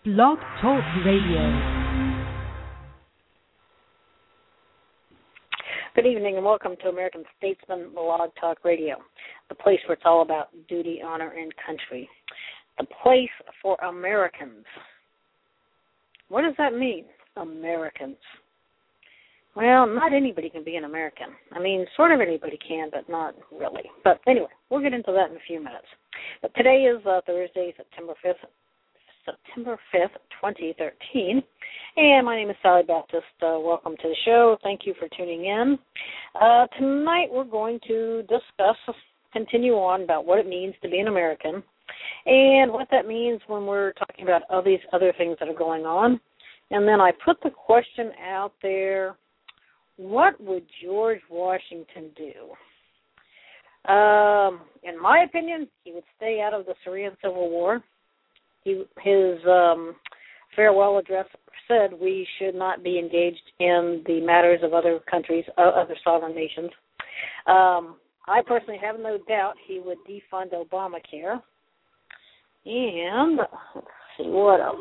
Blog Talk Radio. Good evening and welcome to American Statesman Blog Talk Radio, the place where it's all about duty, honor, and country. The place for Americans. What does that mean, Americans? Well, not anybody can be an American. I mean, sort of anybody can, but not really. But anyway, we'll get into that in a few minutes. But today is Thursday, September 5th, 2013, and my name is Sally Baptist. Welcome to the show. Thank you for tuning in. Tonight we're going to continue on about what it means to be an American and what that means when we're talking about all these other things that are going on. And then I put the question out there, what would George Washington do? In my opinion, he would stay out of the Syrian Civil War. His farewell address said we should not be engaged in the matters of other countries, other sovereign nations. I personally have no doubt he would defund Obamacare. And let's see what else.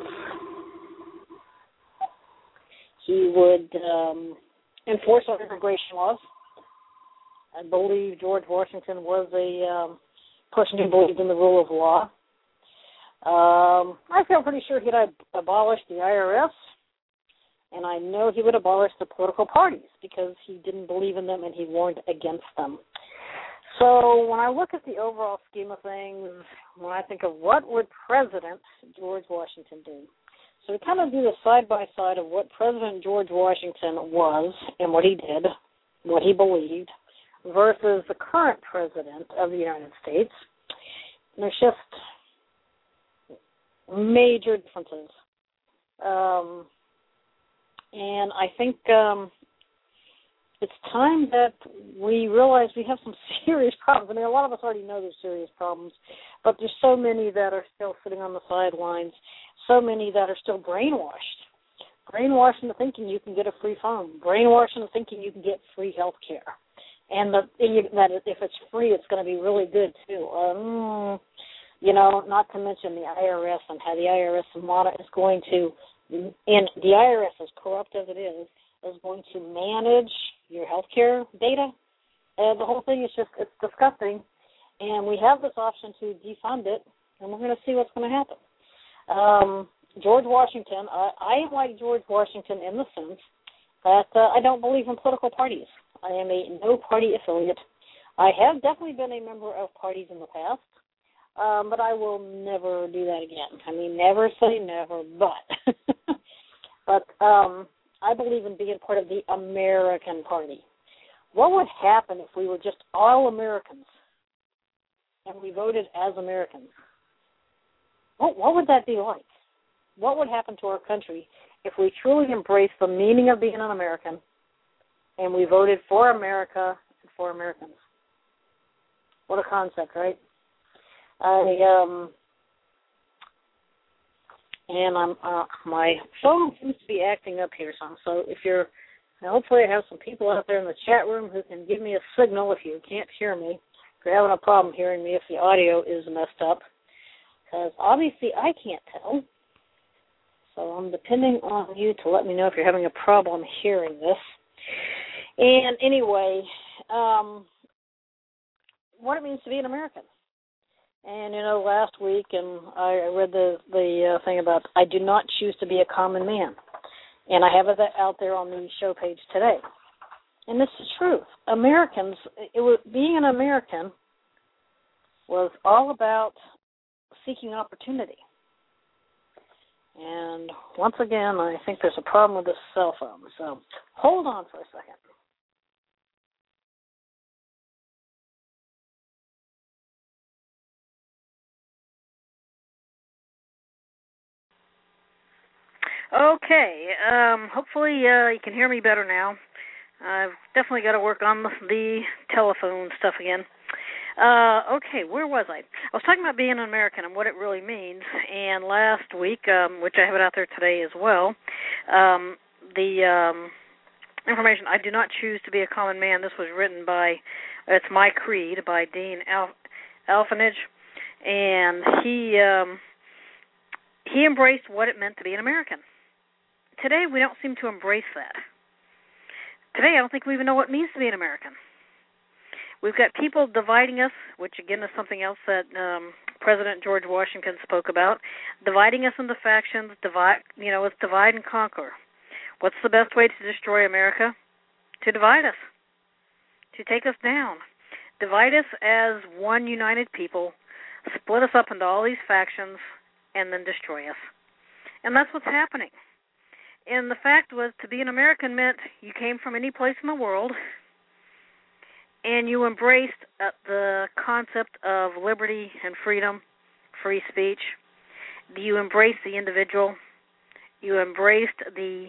He would enforce our immigration laws. I believe George Washington was a person who believed in the rule of law. I feel pretty sure he'd abolish the IRS, and I know he would abolish the political parties because he didn't believe in them and he warned against them. So when I look at the overall scheme of things, when I think of what would President George Washington do, so we kind of do the side-by-side of what President George Washington was and what he did, what he believed, versus the current President of the United States. And there's just major differences. And I think it's time that we realize we have some serious problems. I mean, a lot of us already know there's serious problems, but there's so many that are still sitting on the sidelines, so many that are still brainwashed. Brainwashed into thinking you can get a free phone, brainwashed into thinking you can get free health care, and that if it's free, it's going to be really good, too. Not to mention the IRS and how the IRS is going to, and the IRS, as corrupt as it is going to manage your health care data. The whole thing is it's disgusting. And we have this option to defund it, and we're going to see what's going to happen. George Washington, I am like George Washington in the sense that I don't believe in political parties. I am a no-party affiliate. I have definitely been a member of parties in the past. But I will never do that again. I mean, never say never, but I believe in being part of the American Party. What would happen if we were just all Americans and we voted as Americans? What would that be like? What would happen to our country if we truly embraced the meaning of being an American and we voted for America and for Americans? What a concept, right? My phone seems to be acting up here some. So hopefully I have some people out there in the chat room who can give me a signal if you can't hear me. If you're having a problem hearing me, if the audio is messed up, because obviously I can't tell. So I'm depending on you to let me know if you're having a problem hearing this. And anyway, what it means to be an American. And, last week, and I read the thing about I do not choose to be a common man. And I have it out there on the show page today. And this is truth. Americans, being an American was all about seeking opportunity. And once again, I think there's a problem with this cell phone. So hold on for a second. Okay, hopefully you can hear me better now. I've definitely got to work on the telephone stuff again. Okay, where was I? I was talking about being an American and what it really means, and last week, which I have it out there today as well, the information, I do not choose to be a common man. This was written by, it's My Creed by Dean Alfanage, and he he embraced what it meant to be an American. Today, we don't seem to embrace that. Today, I don't think we even know what it means to be an American. We've got people dividing us, which again is something else that President George Washington spoke about, dividing us into factions. It's divide and conquer. What's the best way to destroy America? To divide us, to take us down, divide us as one united people, split us up into all these factions, and then destroy us. And that's what's happening. And the fact was, to be an American meant you came from any place in the world, and you embraced the concept of liberty and freedom, free speech. You embraced the individual. You embraced the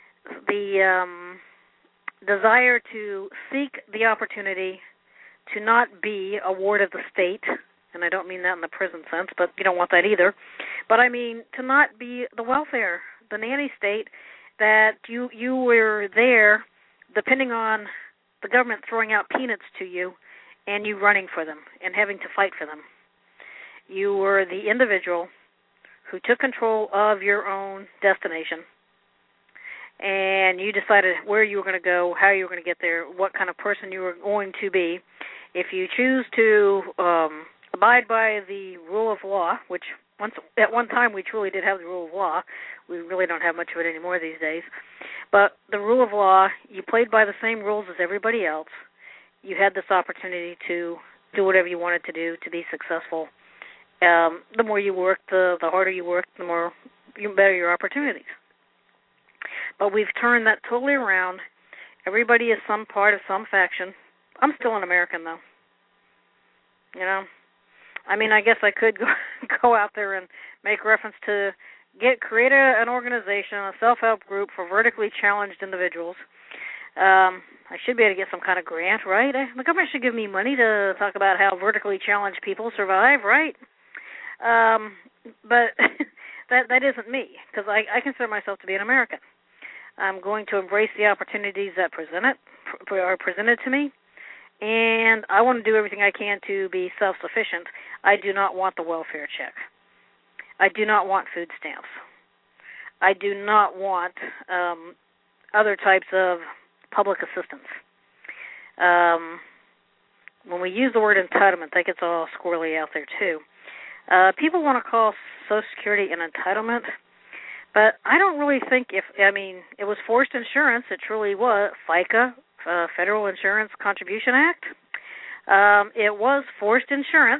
desire to seek the opportunity to not be a ward of the state, and I don't mean that in the prison sense, but you don't want that either. But I mean to not be the welfare, the nanny state, that you were there depending on the government throwing out peanuts to you and you running for them and having to fight for them. You were the individual who took control of your own destination, and you decided where you were going to go, how you were going to get there, what kind of person you were going to be. If you choose to abide by the rule of law, which at one time we truly did have the rule of law. We really don't have much of it anymore these days. But the rule of law, you played by the same rules as everybody else. You had this opportunity to do whatever you wanted to do to be successful. The more you worked, the harder you worked, the better your opportunities. But we've turned that totally around. Everybody is some part of some faction. I'm still an American, though. You know? I mean, I guess I could go out there and make reference to create an organization, a self-help group for vertically challenged individuals. I should be able to get some kind of grant, right? The government should give me money to talk about how vertically challenged people survive, right? But that isn't me, because I consider myself to be an American. I'm going to embrace the opportunities that are presented to me, and I want to do everything I can to be self-sufficient. I do not want the welfare check. I do not want food stamps. I do not want other types of public assistance. When we use the word entitlement, that gets all squirrely out there, too. People want to call Social Security an entitlement, but I don't really think it was forced insurance. It truly was. FICA, Federal Insurance Contribution Act. It was forced insurance,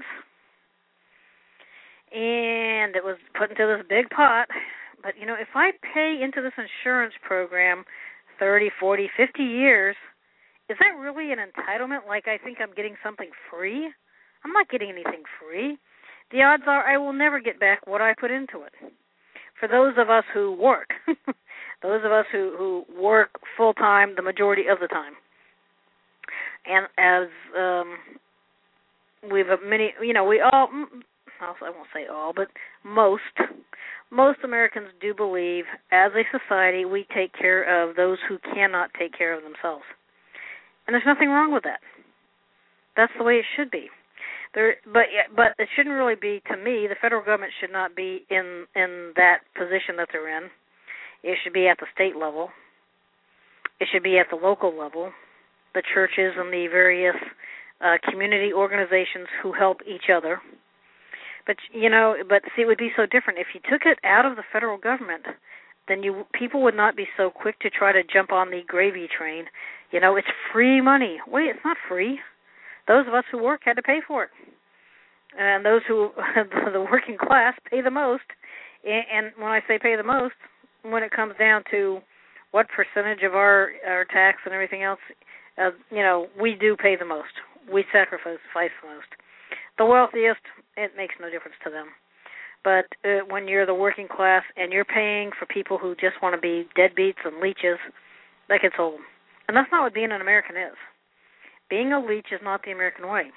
and it was put into this big pot. But, if I pay into this insurance program 30, 40, 50 years, is that really an entitlement? Like I think I'm getting something free? I'm not getting anything free. The odds are I will never get back what I put into it. For those of us who work, those of us who work full-time the majority of the time. And as we've many, we all, I won't say all, but most Americans do believe as a society we take care of those who cannot take care of themselves. And there's nothing wrong with that. That's the way it should be. But it shouldn't really be, to me, the federal government should not be in that position that they're in. It should be at the state level. It should be at the local level, the churches and the various community organizations who help each other. But see, it would be so different. If you took it out of the federal government, then people would not be so quick to try to jump on the gravy train. It's free money. Wait, it's not free. Those of us who work had to pay for it. And those who, the working class, pay the most. And when I say pay the most, when it comes down to what percentage of our tax and everything else, we do pay the most. We sacrifice the most. The wealthiest, it makes no difference to them. But when you're the working class and you're paying for people who just want to be deadbeats and leeches, that gets old. And that's not what being an American is. Being a leech is not the American way.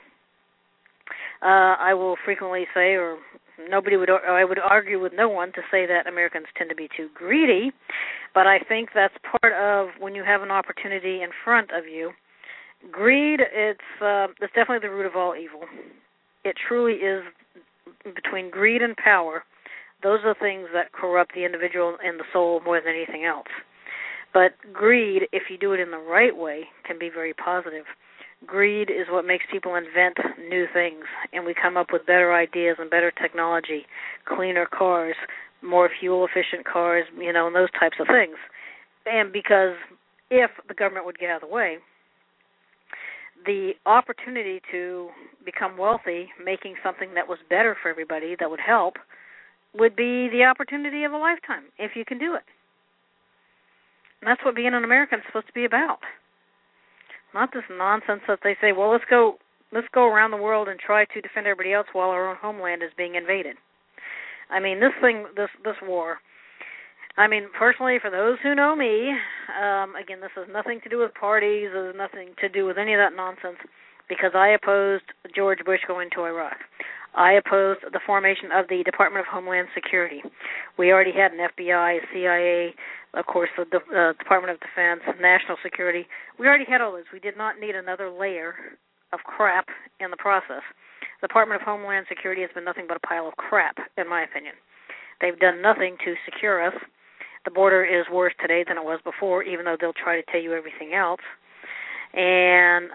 I will frequently say, I would argue with no one to say that Americans tend to be too greedy, but I think that's part of when you have an opportunity in front of you. Greed, it's definitely the root of all evil. It truly is between greed and power Those are things that corrupt the individual and the soul more than anything else. But greed, if you do it in the right way, can be very positive. Greed is what makes people invent new things, and we come up with better ideas and better technology, cleaner cars, more fuel-efficient cars, and those types of things. And because if the government would get out of the way, the opportunity to become wealthy, making something that was better for everybody, that would help, would be the opportunity of a lifetime, if you can do it. And that's what being an American is supposed to be about. Not this nonsense that they say, well, let's go around the world and try to defend everybody else while our own homeland is being invaded. I mean, this war. I mean, personally, for those who know me, again, this has nothing to do with parties, it has nothing to do with any of that nonsense, because I opposed George Bush going to Iraq. I opposed the formation of the Department of Homeland Security. We already had an FBI, CIA, of course, the Department of Defense, National Security. We already had all those. We did not need another layer of crap in the process. The Department of Homeland Security has been nothing but a pile of crap, in my opinion. They've done nothing to secure us. The border is worse today than it was before, even though they'll try to tell you everything else. And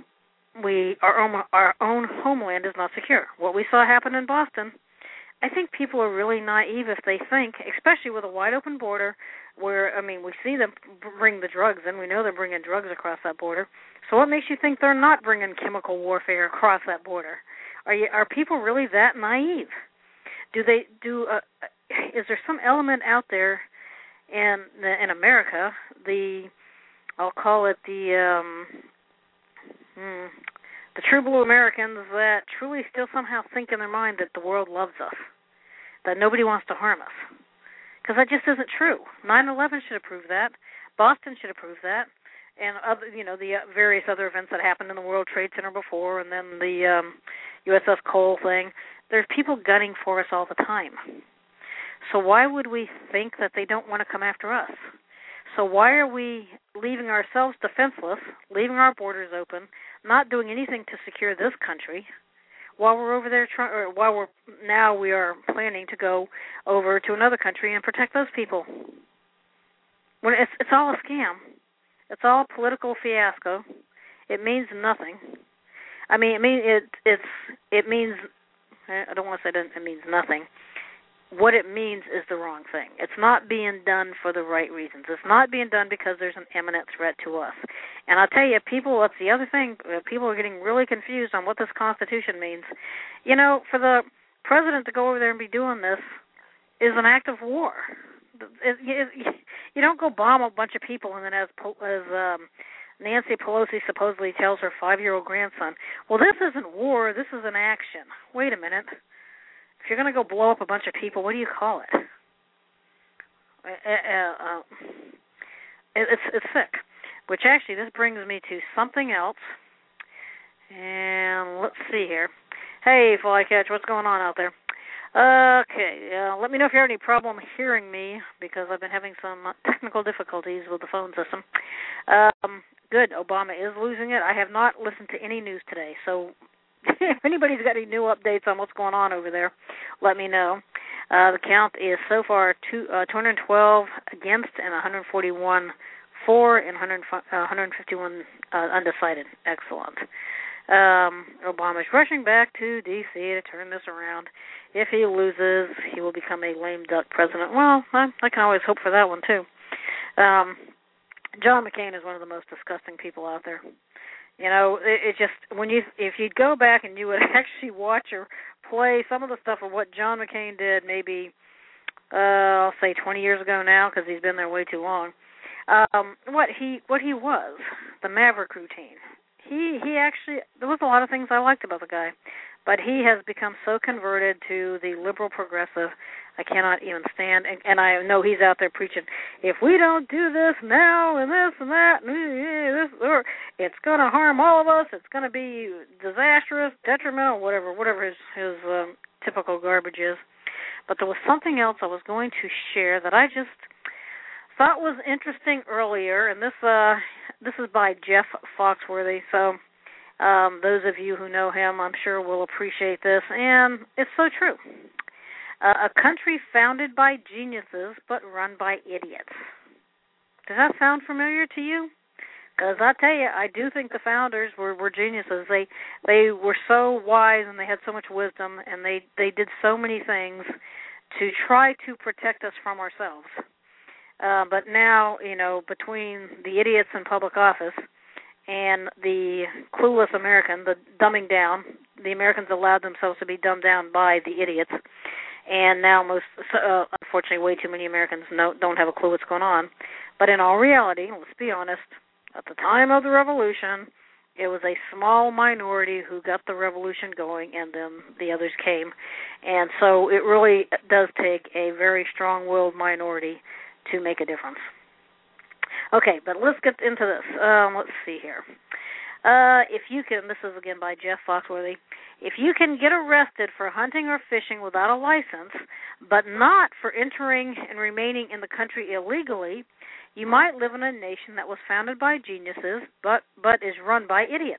our own homeland is not secure. What we saw happen in Boston, I think people are really naive if they think, especially with a wide-open border where, we see them bring the drugs in. We know they're bringing drugs across that border. So what makes you think they're not bringing chemical warfare across that border? Are people really that naive? Is there some element out there in America, I'll call it the true blue Americans that truly still somehow think in their mind that the world loves us, that nobody wants to harm us? Because that just isn't true. 9/11 should have proved that. Boston should have proved that. And other, the various other events that happened in the World Trade Center before, and then the USS Cole thing. There's people gunning for us all the time. So why would we think that they don't want to come after us? So why are we leaving ourselves defenseless, leaving our borders open, not doing anything to secure this country, while we're over there, we are planning to go over to another country and protect those people? When it's all a scam. It's all a political fiasco. It means nothing. It means. I don't want to say it means nothing. What it means is the wrong thing. It's not being done for the right reasons. It's not being done because there's an imminent threat to us. And I'll tell you, that's the other thing. People are getting really confused on what this Constitution means. For the president to go over there and be doing this is an act of war. You don't go bomb a bunch of people and then as Nancy Pelosi supposedly tells her 5-year-old grandson, well, this isn't war, this is an action. Wait a minute. If you're going to go blow up a bunch of people, what do you call it? It's sick. Which actually, this brings me to something else. And let's see here. Hey, Flycatch, what's going on out there? Okay, let me know if you have any problem hearing me, because I've been having some technical difficulties with the phone system. Good, Obama is losing it. I have not listened to any news today, so if anybody's got any new updates on what's going on over there, let me know. The count is so far 212 against and 141 for and 151 undecided. Excellent. Obama's rushing back to D.C. to turn this around. If he loses, he will become a lame duck president. Well, I can always hope for that one, too. John McCain is one of the most disgusting people out there. It just, if you'd go back and you would actually watch or play some of the stuff of what John McCain did maybe, I'll say 20 years ago now, because he's been there way too long, what he was, the Maverick routine. He actually, there was a lot of things I liked about the guy, but he has become so converted to the liberal progressive, I cannot even stand. And I know he's out there preaching, if we don't do this now and this and that, it's going to harm all of us. It's going to be disastrous, detrimental, whatever his typical garbage is. But there was something else I was going to share that I just thought was interesting earlier, and this is by Jeff Foxworthy. So those of you who know him, I'm sure will appreciate this, and it's so true. A country founded by geniuses but run by idiots. Does that sound familiar to you? Because I tell you, I do think the founders were geniuses. They were so wise and they had so much wisdom, and they did so many things to try to protect us from ourselves. But now, between the idiots in public office and the clueless American, the dumbing down, the Americans allowed themselves to be dumbed down by the idiots. And now unfortunately, way too many Americans don't have a clue what's going on. But in all reality, let's be honest, at the time of the revolution, it was a small minority who got the revolution going, and then the others came. And so it really does take a very strong-willed minority to make a difference. Okay, but let's get into this. Let's see here. If you can, this is again by Jeff Foxworthy, if you can get arrested for hunting or fishing without a license, but not for entering and remaining in the country illegally, you might live in a nation that was founded by geniuses, but is run by idiots.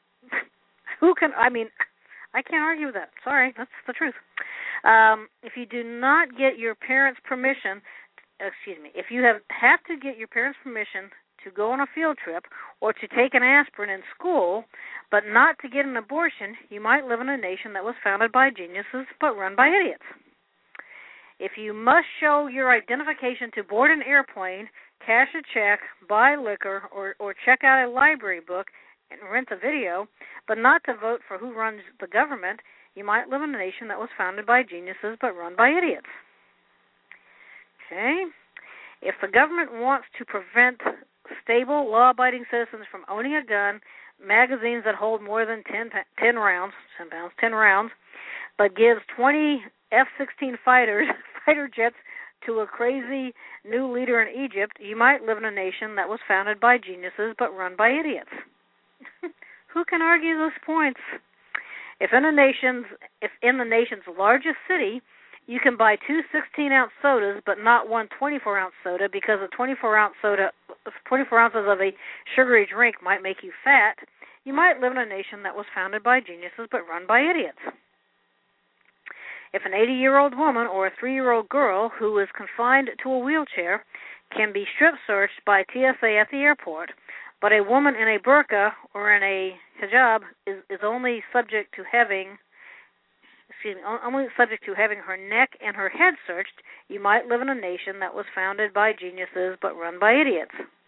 I can't argue with that. Sorry, that's the truth. If you do not get your parents' permission, if you have to get your parents' permission to go on a field trip or to take an aspirin in school, but not to get an abortion, you might live in a nation that was founded by geniuses but run by idiots. If you must show your identification to board an airplane, cash a check, buy liquor, or check out a library book and rent a video, but not to vote for who runs the government, you might live in a nation that was founded by geniuses but run by idiots. Okay? If the government wants to prevent stable, law-abiding citizens from owning a gun, magazines that hold more than 10 rounds, but gives 20 F-16 fighter jets to a crazy new leader in Egypt, you might live in a nation that was founded by geniuses but run by idiots. Who can argue those points? If in the nation's largest city, you can buy 2 16-ounce sodas but not one 24-ounce soda because a 24 ounces of a sugary drink might make you fat, you might live in a nation that was founded by geniuses but run by idiots. If an 80-year-old woman or a 3-year-old girl who is confined to a wheelchair can be strip searched by TSA at the airport, but a woman in a burqa or in a hijab is only subject to having her neck and her head searched, you might live in a nation that was founded by geniuses but run by idiots.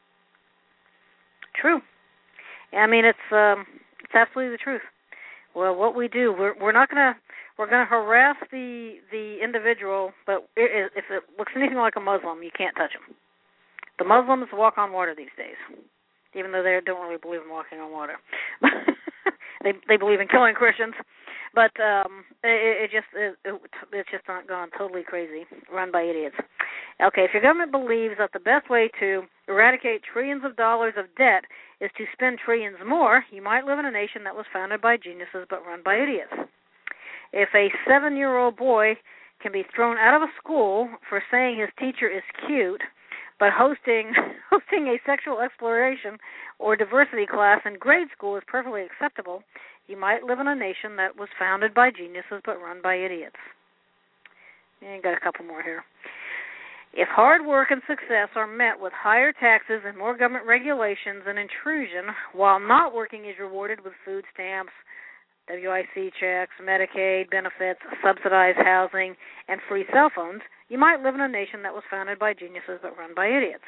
True. I mean, it's absolutely the truth. Well, what we do, we're going to harass the individual, but if it looks anything like a Muslim, you can't touch him. The Muslims walk on water these days, even though they don't really believe in walking on water. They believe in killing Christians. But it's just not gone totally crazy, run by idiots. Okay, if your government believes that the best way to eradicate trillions of dollars of debt is to spend trillions more, you might live in a nation that was founded by geniuses but run by idiots. If a 7-year-old boy can be thrown out of a school for saying his teacher is cute, but hosting a sexual exploration or diversity class in grade school is perfectly acceptable, you might live in a nation that was founded by geniuses but run by idiots. And got a couple more here. If hard work and success are met with higher taxes and more government regulations and intrusion, while not working is rewarded with food stamps, WIC checks, Medicaid benefits, subsidized housing, and free cell phones, you might live in a nation that was founded by geniuses but run by idiots.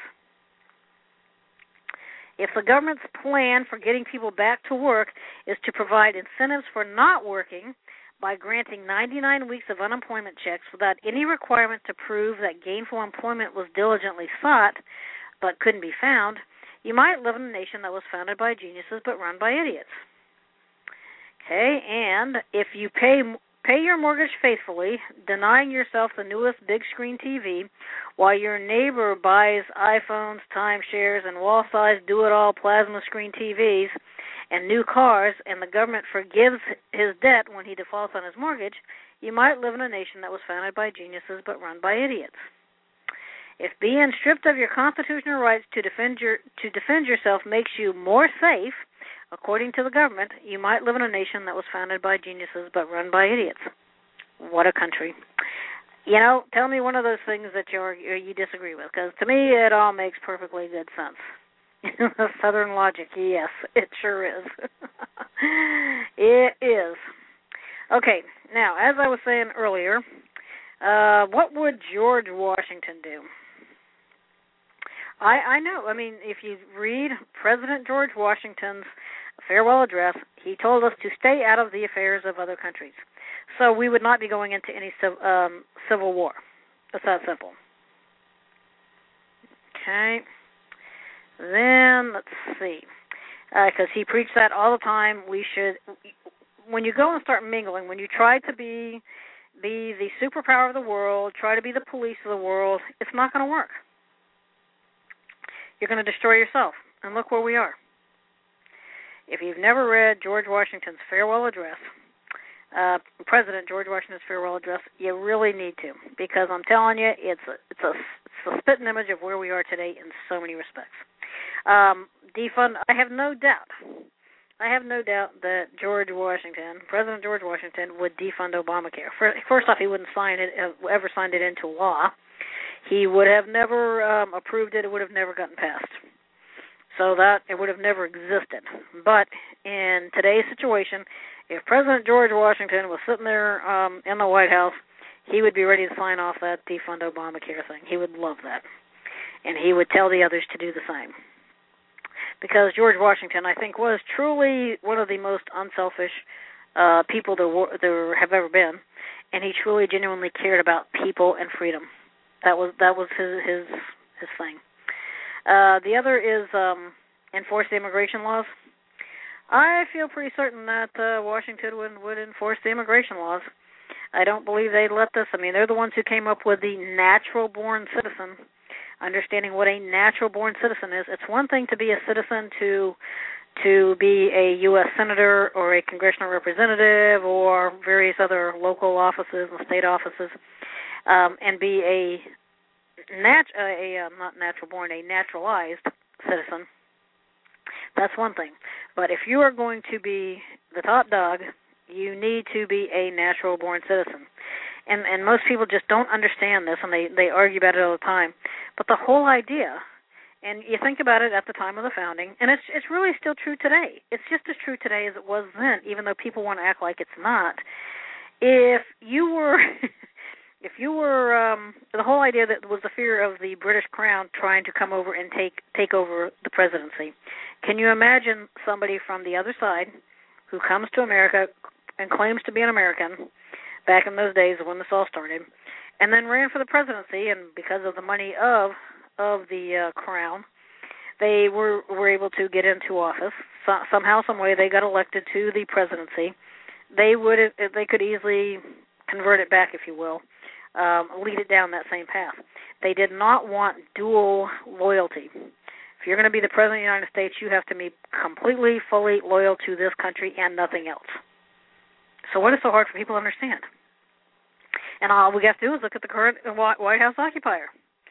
If the government's plan for getting people back to work is to provide incentives for not working by granting 99 weeks of unemployment checks without any requirement to prove that gainful employment was diligently sought but couldn't be found, you might live in a nation that was founded by geniuses but run by idiots. Okay, and if you pay your mortgage faithfully, denying yourself the newest big screen TV, while your neighbor buys iPhones, timeshares, and wall-sized do-it-all plasma screen TVs and new cars, and the government forgives his debt when he defaults on his mortgage, you might live in a nation that was founded by geniuses but run by idiots. If being stripped of your constitutional rights to defend yourself makes you more safe, according to the government, you might live in a nation that was founded by geniuses but run by idiots. What a country. Tell me one of those things that you disagree with, because to me it all makes perfectly good sense. Southern logic, yes, it sure is. It is. Okay, now, as I was saying earlier, what would George Washington do? I know. I mean, if you read President George Washington's farewell address, he told us to stay out of the affairs of other countries. So we would not be going into any civil war. It's that simple. Okay. Then, let's see. Because he preached that all the time. We should, when you go and start mingling, when you try to be the superpower of the world, try to be the police of the world, it's not going to work. You're going to destroy yourself. And look where we are. If you've never read George Washington's farewell address, President George Washington's farewell address, you really need to, because I'm telling you, it's a spitting image of where we are today in so many respects. Defund. I have no doubt that President George Washington, would defund Obamacare. First off, he wouldn't ever signed it into law. He would have never approved it. It would have never gotten passed. So that it would have never existed. But in today's situation, if President George Washington was sitting there in the White House, he would be ready to sign off that defund Obamacare thing. He would love that. And he would tell the others to do the same. Because George Washington, I think, was truly one of the most unselfish people there have ever been. And he truly, genuinely cared about people and freedom. That was his thing. The other is enforce the immigration laws. I feel pretty certain that Washington would enforce the immigration laws. I don't believe they'd let this. I mean, they're the ones who came up with the natural-born citizen, understanding what a natural-born citizen is. It's one thing to be a citizen, to be a U.S. senator or a congressional representative or various other local offices and state offices, and be a naturalized citizen. That's one thing. But if you are going to be the top dog, you need to be a natural-born citizen. And most people just don't understand this, and they argue about it all the time. But the whole idea, and you think about it at the time of the founding, and it's really still true today. It's just as true today as it was then, even though people want to act like it's not. If you were... the whole idea that was the fear of the British Crown trying to come over and take over the presidency. Can you imagine somebody from the other side who comes to America and claims to be an American back in those days when this all started, and then ran for the presidency, and because of the money of the Crown, they were able to get into office. Somehow, some way, they got elected to the presidency. They could easily convert it back, if you will. Lead it down that same path. They did not want dual loyalty. If you're going to be the President of the United States, you have to be completely, fully loyal to this country and nothing else. So what is so hard for people to understand? And all we have to do is look at the current White House occupier.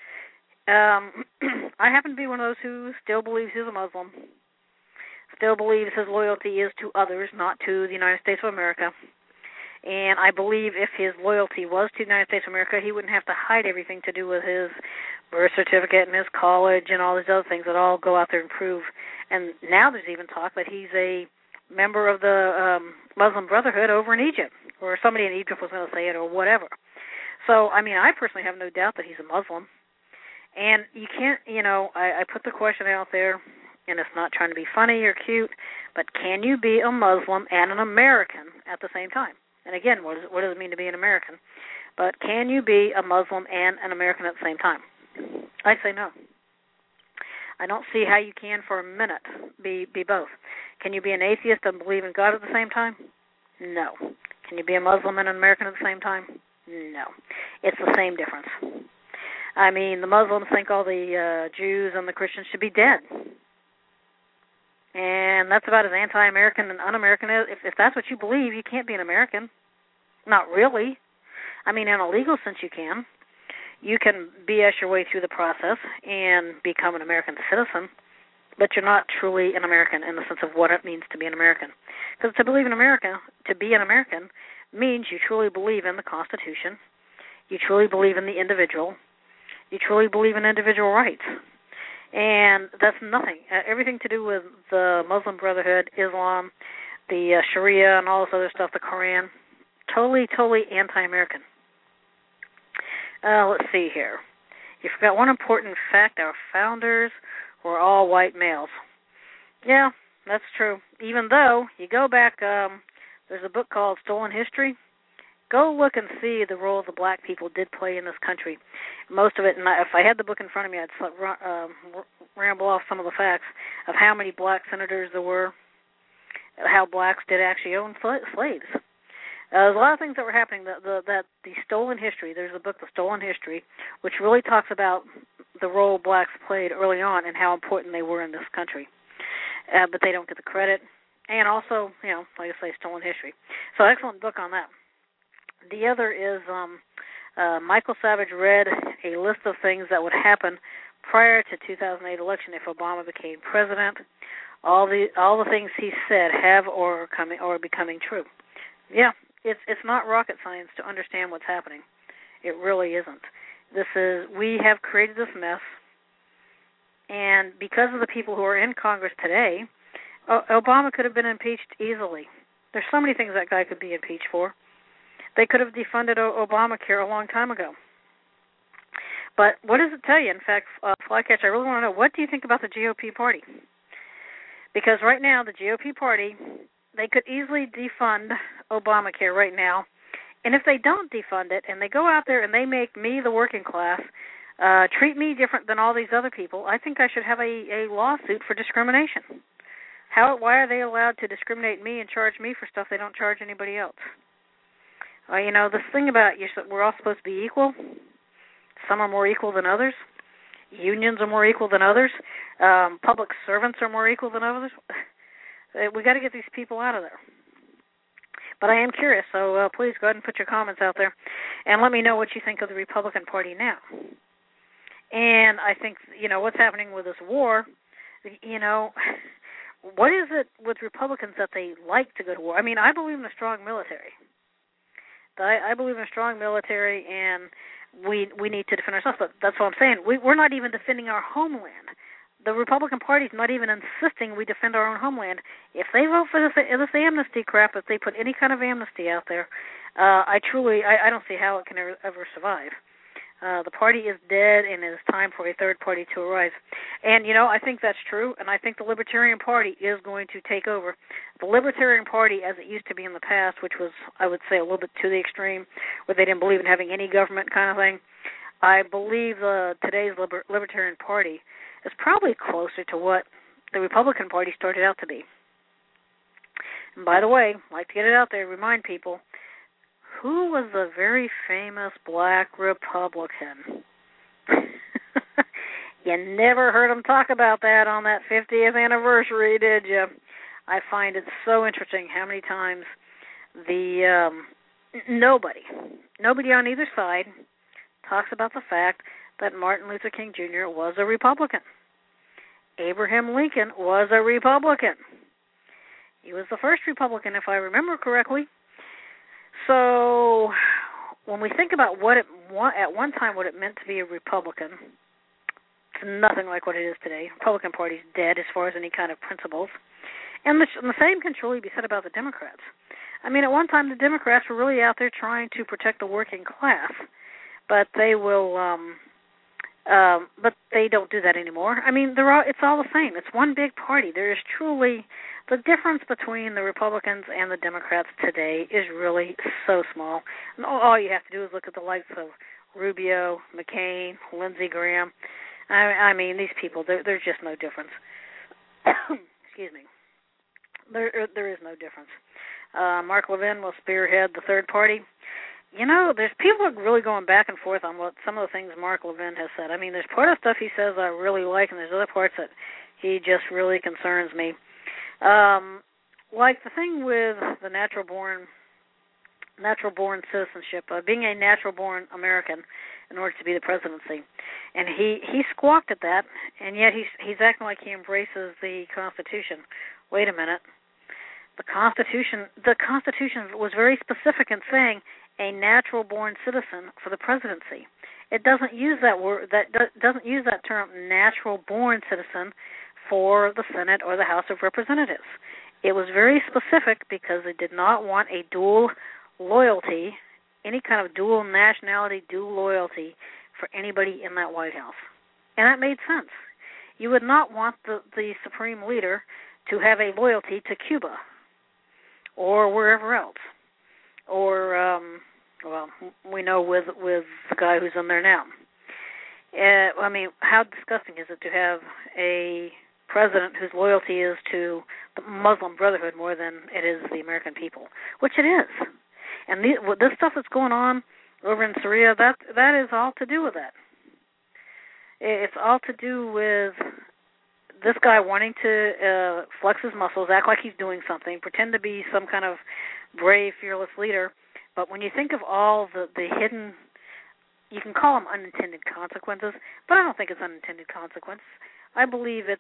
I happen to be one of those who still believes he's a Muslim, still believes his loyalty is to others, not to the United States of America. And I believe if his loyalty was to the United States of America, he wouldn't have to hide everything to do with his birth certificate and his college and all these other things that all go out there and prove. And now there's even talk that he's a member of the Muslim Brotherhood over in Egypt, or somebody in Egypt was going to say it, or whatever. So, I mean, I personally have no doubt that he's a Muslim. And you can't, I put the question out there, and it's not trying to be funny or cute, but can you be a Muslim and an American at the same time? And again, what does it mean to be an American? But can you be a Muslim and an American at the same time? I'd say no. I don't see how you can for a minute be both. Can you be an atheist and believe in God at the same time? No. Can you be a Muslim and an American at the same time? No. It's the same difference. I mean, the Muslims think all the Jews and the Christians should be dead. And that's about as anti-American and un-American as. If that's what you believe, you can't be an American. Not really. I mean, in a legal sense, you can. You can BS your way through the process and become an American citizen, but you're not truly an American in the sense of what it means to be an American. Because to believe in America, to be an American, means you truly believe in the Constitution. You truly believe in the individual. You truly believe in individual rights. And that's nothing. Everything to do with the Muslim Brotherhood, Islam, the Sharia, and all this other stuff, the Quran, totally, totally anti-American. Let's see here. You forgot one important fact. Our founders were all white males. Yeah, that's true. Even though, you go back, there's a book called Stolen History. Go look and see the role the black people did play in this country. Most of it, and if I had the book in front of me, I'd ramble off some of the facts of how many black senators there were, how blacks did actually own slaves. There's a lot of things that were happening. The Stolen History, there's a book, The Stolen History, which really talks about the role blacks played early on and how important they were in this country. But they don't get the credit. And also, like I say, Stolen History. So excellent book on that. The other is Michael Savage read a list of things that would happen prior to 2008 election if Obama became president. All the things he said have or are becoming true. Yeah, it's not rocket science to understand what's happening. It really isn't. We have created this mess, and because of the people who are in Congress today, Obama could have been impeached easily. There's so many things that guy could be impeached for. They could have defunded Obamacare a long time ago. But what does it tell you? In fact, Flycatch, I really want to know, what do you think about the GOP party? Because right now, the GOP party, they could easily defund Obamacare right now. And if they don't defund it, and they go out there and they make me, the working class, treat me different than all these other people, I think I should have a lawsuit for discrimination. Why are they allowed to discriminate me and charge me for stuff they don't charge anybody else? This thing about we're all supposed to be equal. Some are more equal than others. Unions are more equal than others. Public servants are more equal than others. We got to get these people out of there. But I am curious, so please go ahead and put your comments out there and let me know what you think of the Republican Party now. And I think, what's happening with this war, what is it with Republicans that they like to go to war? I mean, I believe in a strong military. I believe in a strong military, and we need to defend ourselves. But that's what I'm saying. We're not even defending our homeland. The Republican Party's not even insisting we defend our own homeland. If they vote for this amnesty crap, if they put any kind of amnesty out there, I don't see how it can ever survive. The party is dead, and it is time for a third party to arise. And, I think that's true, and I think the Libertarian Party is going to take over. The Libertarian Party, as it used to be in the past, which was, I would say, a little bit to the extreme, where they didn't believe in having any government kind of thing, I believe today's Libertarian Party is probably closer to what the Republican Party started out to be. And by the way, I'd like to get it out there, remind people, who was the very famous black Republican? You never heard them talk about that on that 50th anniversary, did you? I find it so interesting how many times nobody on either side talks about the fact that Martin Luther King Jr. was a Republican. Abraham Lincoln was a Republican. He was the first Republican, if I remember correctly. So when we think about at one time what it meant to be a Republican, it's nothing like what it is today. The Republican Party's dead as far as any kind of principles. And the same can truly be said about the Democrats. I mean, at one time the Democrats were really out there trying to protect the working class, but they don't do that anymore. I mean, it's all the same. It's one big party. There is truly the difference between the Republicans and the Democrats today is really so small. And all you have to do is look at the likes of Rubio, McCain, Lindsey Graham. I mean, these people, there's just no difference. Excuse me. There is no difference. Mark Levin will spearhead the third party. There's people really going back and forth on what some of the things Mark Levin has said. I mean, there's part of stuff he says I really like, and there's other parts that he just really concerns me. Like the thing with the natural born citizenship, being a natural born American in order to be the presidency. And he squawked at that, and yet he's acting like he embraces the Constitution. Wait a minute. The Constitution was very specific in saying a natural-born citizen for the presidency. It doesn't use that word. Doesn't use that term, natural-born citizen, for the Senate or the House of Representatives. It was very specific because they did not want a dual loyalty, any kind of dual nationality, dual loyalty for anybody in that White House. And that made sense. You would not want the supreme leader to have a loyalty to Cuba or wherever else. Or, well, we know with the guy who's in there now. I mean, how disgusting is it to have a president whose loyalty is to the Muslim Brotherhood more than it is the American people, which it is. And this stuff that's going on over in Syria, that is all to do with that. It's all to do with this guy wanting to flex his muscles, act like he's doing something, pretend to be some kind of brave, fearless leader. But when you think of all the hidden, you can call them unintended consequences, but I don't think it's unintended consequences. I believe it's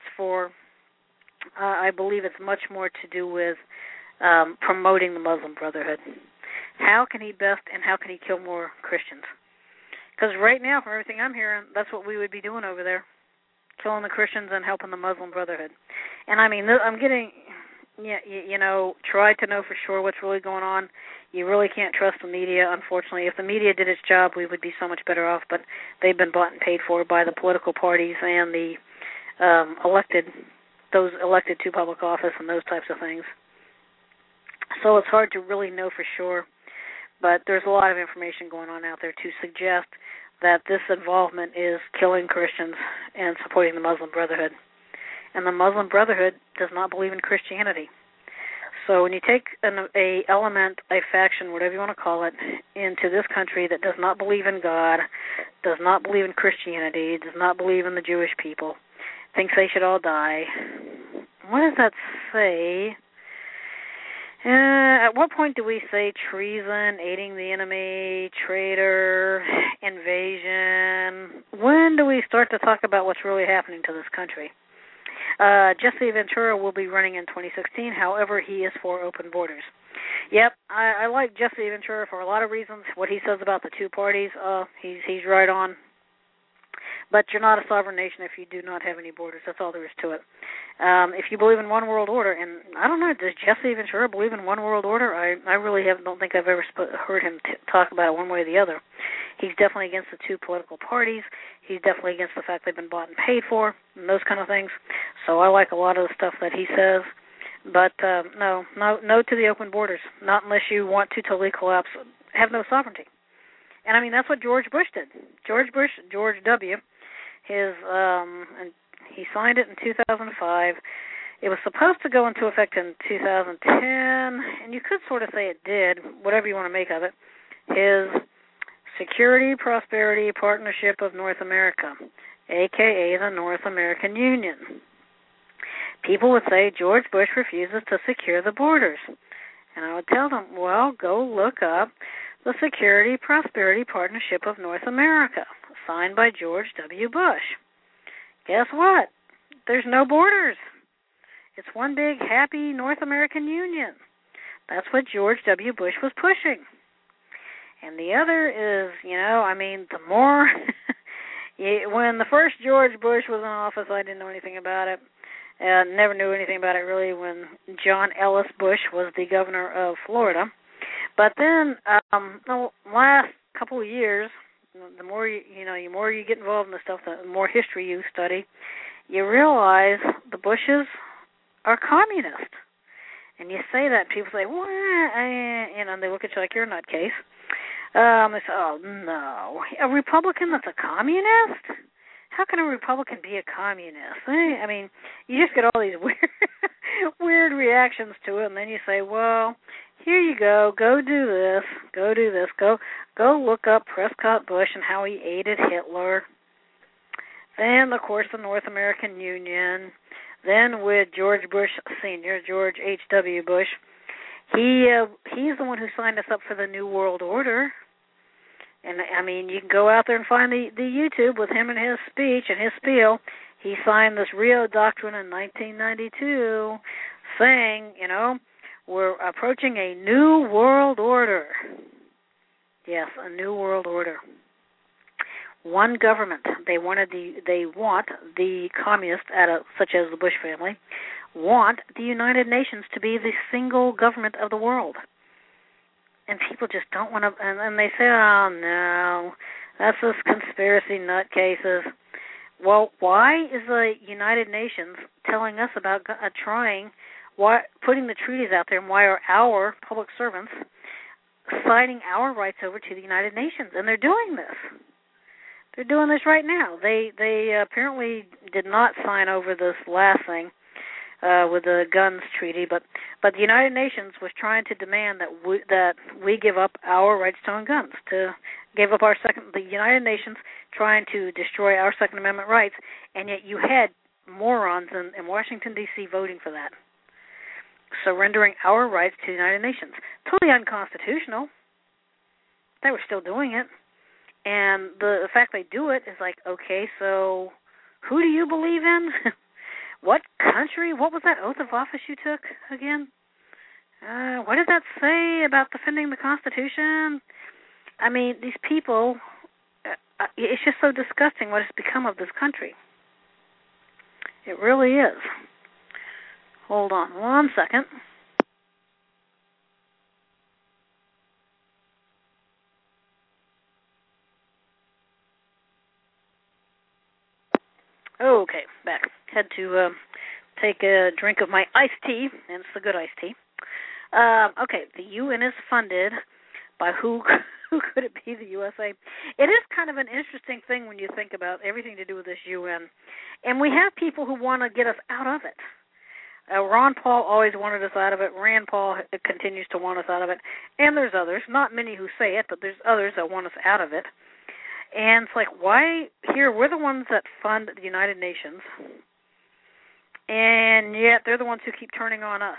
much more to do with promoting the Muslim Brotherhood. How can he best and how can he kill more Christians? Because right now, from everything I'm hearing, that's what we would be doing over there, killing the Christians and helping the Muslim Brotherhood. And I mean, I'm getting, try to know for sure what's really going on. You really can't trust the media, unfortunately. If the media did its job, we would be so much better off, but they've been bought and paid for by the political parties and the those elected to public office and those types of things. So it's hard to really know for sure, but there's a lot of information going on out there to suggest that this involvement is killing Christians and supporting the Muslim Brotherhood. And the Muslim Brotherhood does not believe in Christianity. So when you take a element, a faction, whatever you want to call it, into this country that does not believe in God, does not believe in Christianity, does not believe in the Jewish people, thinks they should all die, what does that say? At what point do we say treason, aiding the enemy, traitor, invasion? When do we start to talk about what's really happening to this country? Jesse Ventura will be running in 2016. However, he is for open borders. Yep, I like Jesse Ventura for a lot of reasons. What he says about the two parties, he's right on. But you're not a sovereign nation if you do not have any borders. That's all there is to it. If you believe in one world order, and I don't know, does Jesse Ventura believe in one world order? I really don't think I've ever heard him talk about it one way or the other. He's definitely against the two political parties. He's definitely against the fact they've been bought and paid for, and those kind of things. So I like a lot of the stuff that he says. But no to the open borders, not unless you want to totally collapse, have no sovereignty. And I mean, that's what George Bush did. George W., and he signed it in 2005. It was supposed to go into effect in 2010, and you could sort of say it did, whatever you want to make of it. His Security, Prosperity, Partnership of North America, a.k.a. the North American Union. People would say George Bush refuses to secure the borders. And I would tell them, well, go look up the Security, Prosperity, Partnership of North America, signed by George W. Bush. Guess what? There's no borders. It's one big, happy North American Union. That's what George W. Bush was pushing. And the other is, the more... when the first George Bush was in office, I didn't know anything about it. Never knew anything about it, really, when John Ellis Bush was the governor of Florida. But then, the last couple of years, the more you get involved in the stuff, the more history you study, you realize the Bushes are communist. And you say that, and people say, well, and they look at you like you're a nutcase. They say, oh, no, a Republican that's a communist? How can a Republican be a communist? I mean, you just get all these weird reactions to it, and then you say, well, here you go do this, go look up Prescott Bush and how he aided Hitler. Then, of course, the North American Union. Then with George Bush Sr., George H.W. Bush, he's the one who signed us up for the New World Order. And, I mean, you can go out there and find the YouTube with him and his speech and his spiel. He signed this Rio Doctrine in 1992 saying, we're approaching a new world order. Yes, a new world order. One government. They want the communists, such as the Bush family, want the United Nations to be the single government of the world. And people just don't want to, and they say, oh, no, that's those conspiracy nutcases. Well, why is the United Nations telling us about putting the treaties out there, and why are our public servants signing our rights over to the United Nations? And they're doing this. They're doing this right now. They apparently did not sign over this last thing with the guns treaty, but the United Nations was trying to demand that we give up our rights to own guns, to give up the United Nations trying to destroy our Second Amendment rights, and yet you had morons in Washington, D.C. voting for that, surrendering our rights to the United Nations. Totally unconstitutional. They were still doing it. And the fact they do it is like, okay, so who do you believe in? What country? What was that oath of office you took again? What did that say about defending the Constitution? I mean, these people, it's just so disgusting what has become of this country. It really is. Hold on 1 second. Okay, back. Had to take a drink of my iced tea, and it's the good iced tea. Okay, the UN is funded by who could it be? The USA. It is kind of an interesting thing when you think about everything to do with this UN. And we have people who want to get us out of it. Ron Paul always wanted us out of it. Rand Paul continues to want us out of it. And there's others, not many who say it, but there's others that want us out of it. And it's like, why here? We're the ones that fund the United Nations, and yet they're the ones who keep turning on us.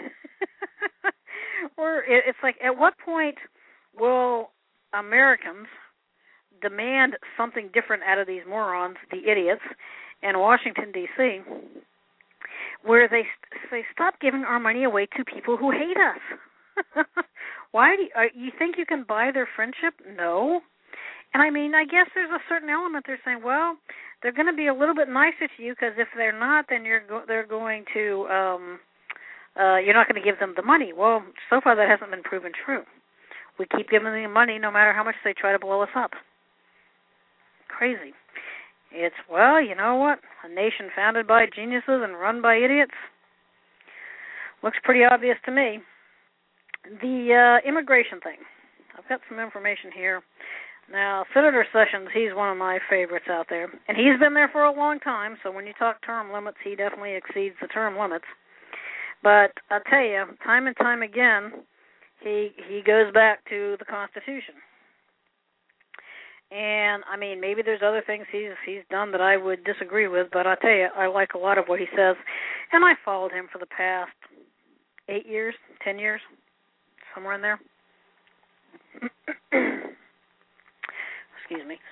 It's like, at what point will Americans demand something different out of these morons, the idiots, in Washington, D.C., where they stop giving our money away to people who hate us? Why you think you can buy their friendship? No. And I mean, I guess there's a certain element they're saying, well, they're going to be a little bit nicer to you, because if they're not, then they're going to you're not going to give them the money. Well, so far that hasn't been proven true. We keep giving them money no matter how much they try to blow us up. Crazy. It's, well, you know what? A nation founded by geniuses and run by idiots. Looks pretty obvious to me. The immigration thing. I've got some information here. Now, Senator Sessions, he's one of my favorites out there. And he's been there for a long time, so when you talk term limits, he definitely exceeds the term limits. But I'll tell you, time and time again, he goes back to the Constitution. And, I mean, maybe there's other things he's done that I would disagree with, but I'll tell you, I like a lot of what he says. And I followed him for the past 8 years, 10 years, somewhere in there. Excuse me.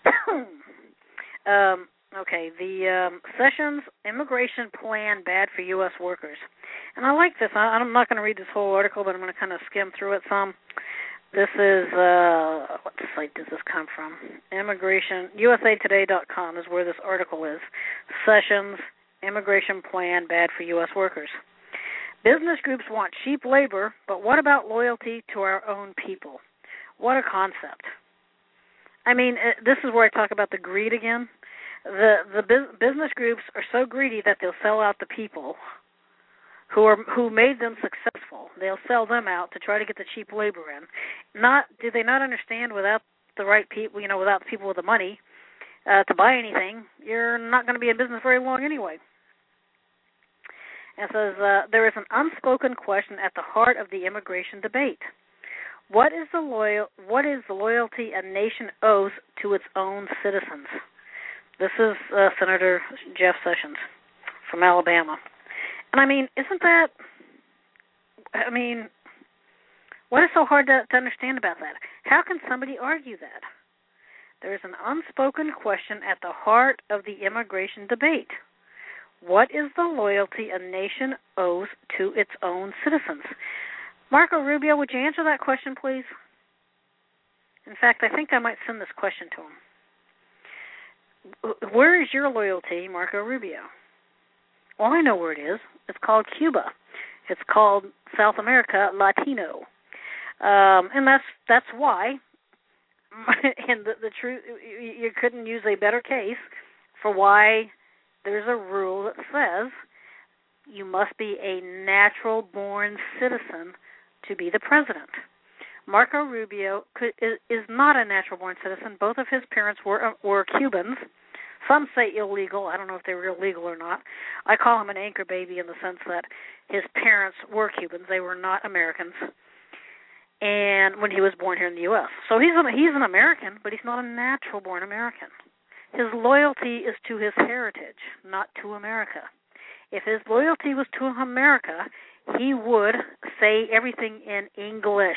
Okay, the Sessions Immigration Plan Bad for U.S. Workers. And I like this. I'm not going to read this whole article, but I'm going to kind of skim through it some. This is, what site does this come from? USAtoday.com is where this article is. Sessions Immigration Plan Bad for U.S. Workers. Business groups want cheap labor, but what about loyalty to our own people? What a concept. I mean, this is where I talk about the greed again. The business groups are so greedy that they'll sell out the people who made them successful. They'll sell them out to try to get the cheap labor in. Do they not understand, without the right people, without the people with the money to buy anything, you're not going to be in business very long anyway. And it says, there is an unspoken question at the heart of the immigration debate. What is the loyalty a nation owes to its own citizens? This is Senator Jeff Sessions from Alabama. And I mean, what is so hard to understand about that? How can somebody argue that? There is an unspoken question at the heart of the immigration debate. What is the loyalty a nation owes to its own citizens? Marco Rubio, would you answer that question, please? In fact, I think I might send this question to him. Where is your loyalty, Marco Rubio? Well, I know where it is. It's called Cuba. It's called South America Latino. And that's why, and the truth, you couldn't use a better case for why there's a rule that says you must be a natural-born citizen to be the president. Marco Rubio is not a natural-born citizen. Both of his parents were Cubans. Some say illegal. I don't know if they were illegal or not. I call him an anchor baby in the sense that his parents were Cubans. They were not Americans. And when he was born here in the U.S. So he's an American, but he's not a natural-born American. His loyalty is to his heritage, not to America. If his loyalty was to America, he would say everything in English.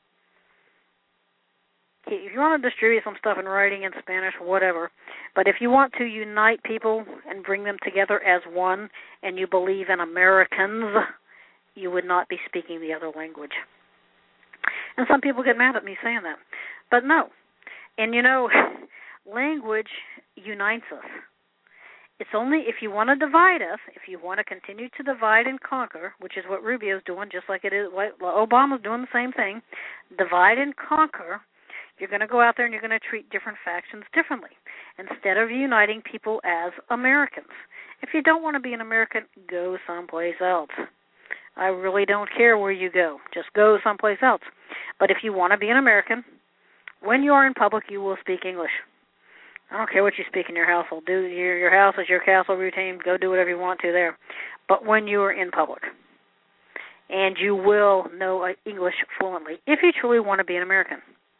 If you want to distribute some stuff in writing in Spanish, whatever, but if you want to unite people and bring them together as one, and you believe in Americans, you would not be speaking the other language. And some people get mad at me saying that. But no. And, language unites us. It's only if you want to divide us, if you want to continue to divide and conquer, which is what Rubio's doing, just like it is, Obama's doing the same thing, divide and conquer, you're going to go out there and you're going to treat different factions differently instead of uniting people as Americans. If you don't want to be an American, go someplace else. I really don't care where you go. Just go someplace else. But if you want to be an American, when you are in public, you will speak English. I don't care what you speak in your household. Do your house is your castle routine. Go do whatever you want to there. But when you are in public, and you will know English fluently, if you truly want to be an American.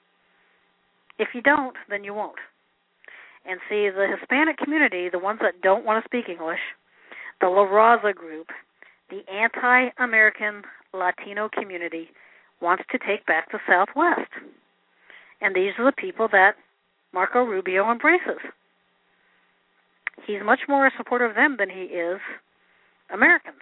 If you don't, then you won't. And see, the Hispanic community, the ones that don't want to speak English, the La Raza group, the anti-American Latino community wants to take back the Southwest. And these are the people that Marco Rubio embraces. He's much more a supporter of them than he is Americans.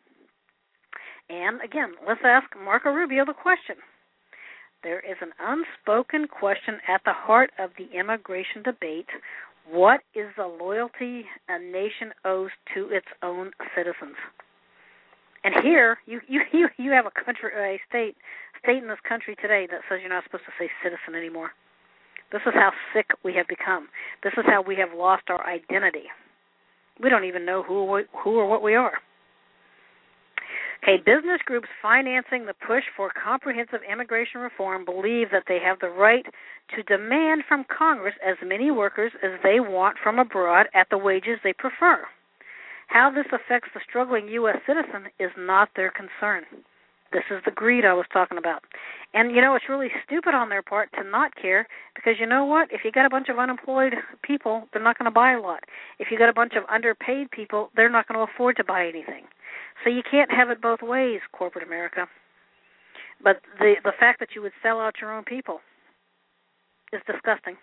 And again, let's ask Marco Rubio the question. There is an unspoken question at the heart of the immigration debate. What is the loyalty a nation owes to its own citizens? And here, you have a state in this country today that says you're not supposed to say citizen anymore. This is how sick we have become. This is how we have lost our identity. We don't even know who or what we are. Okay, business groups financing the push for comprehensive immigration reform believe that they have the right to demand from Congress as many workers as they want from abroad at the wages they prefer. How this affects the struggling U.S. citizen is not their concern. This is the greed I was talking about. And, it's really stupid on their part to not care because you know what? If you got a bunch of unemployed people, they're not going to buy a lot. If you got a bunch of underpaid people, they're not going to afford to buy anything. So you can't have it both ways, corporate America. But the fact that you would sell out your own people is disgusting.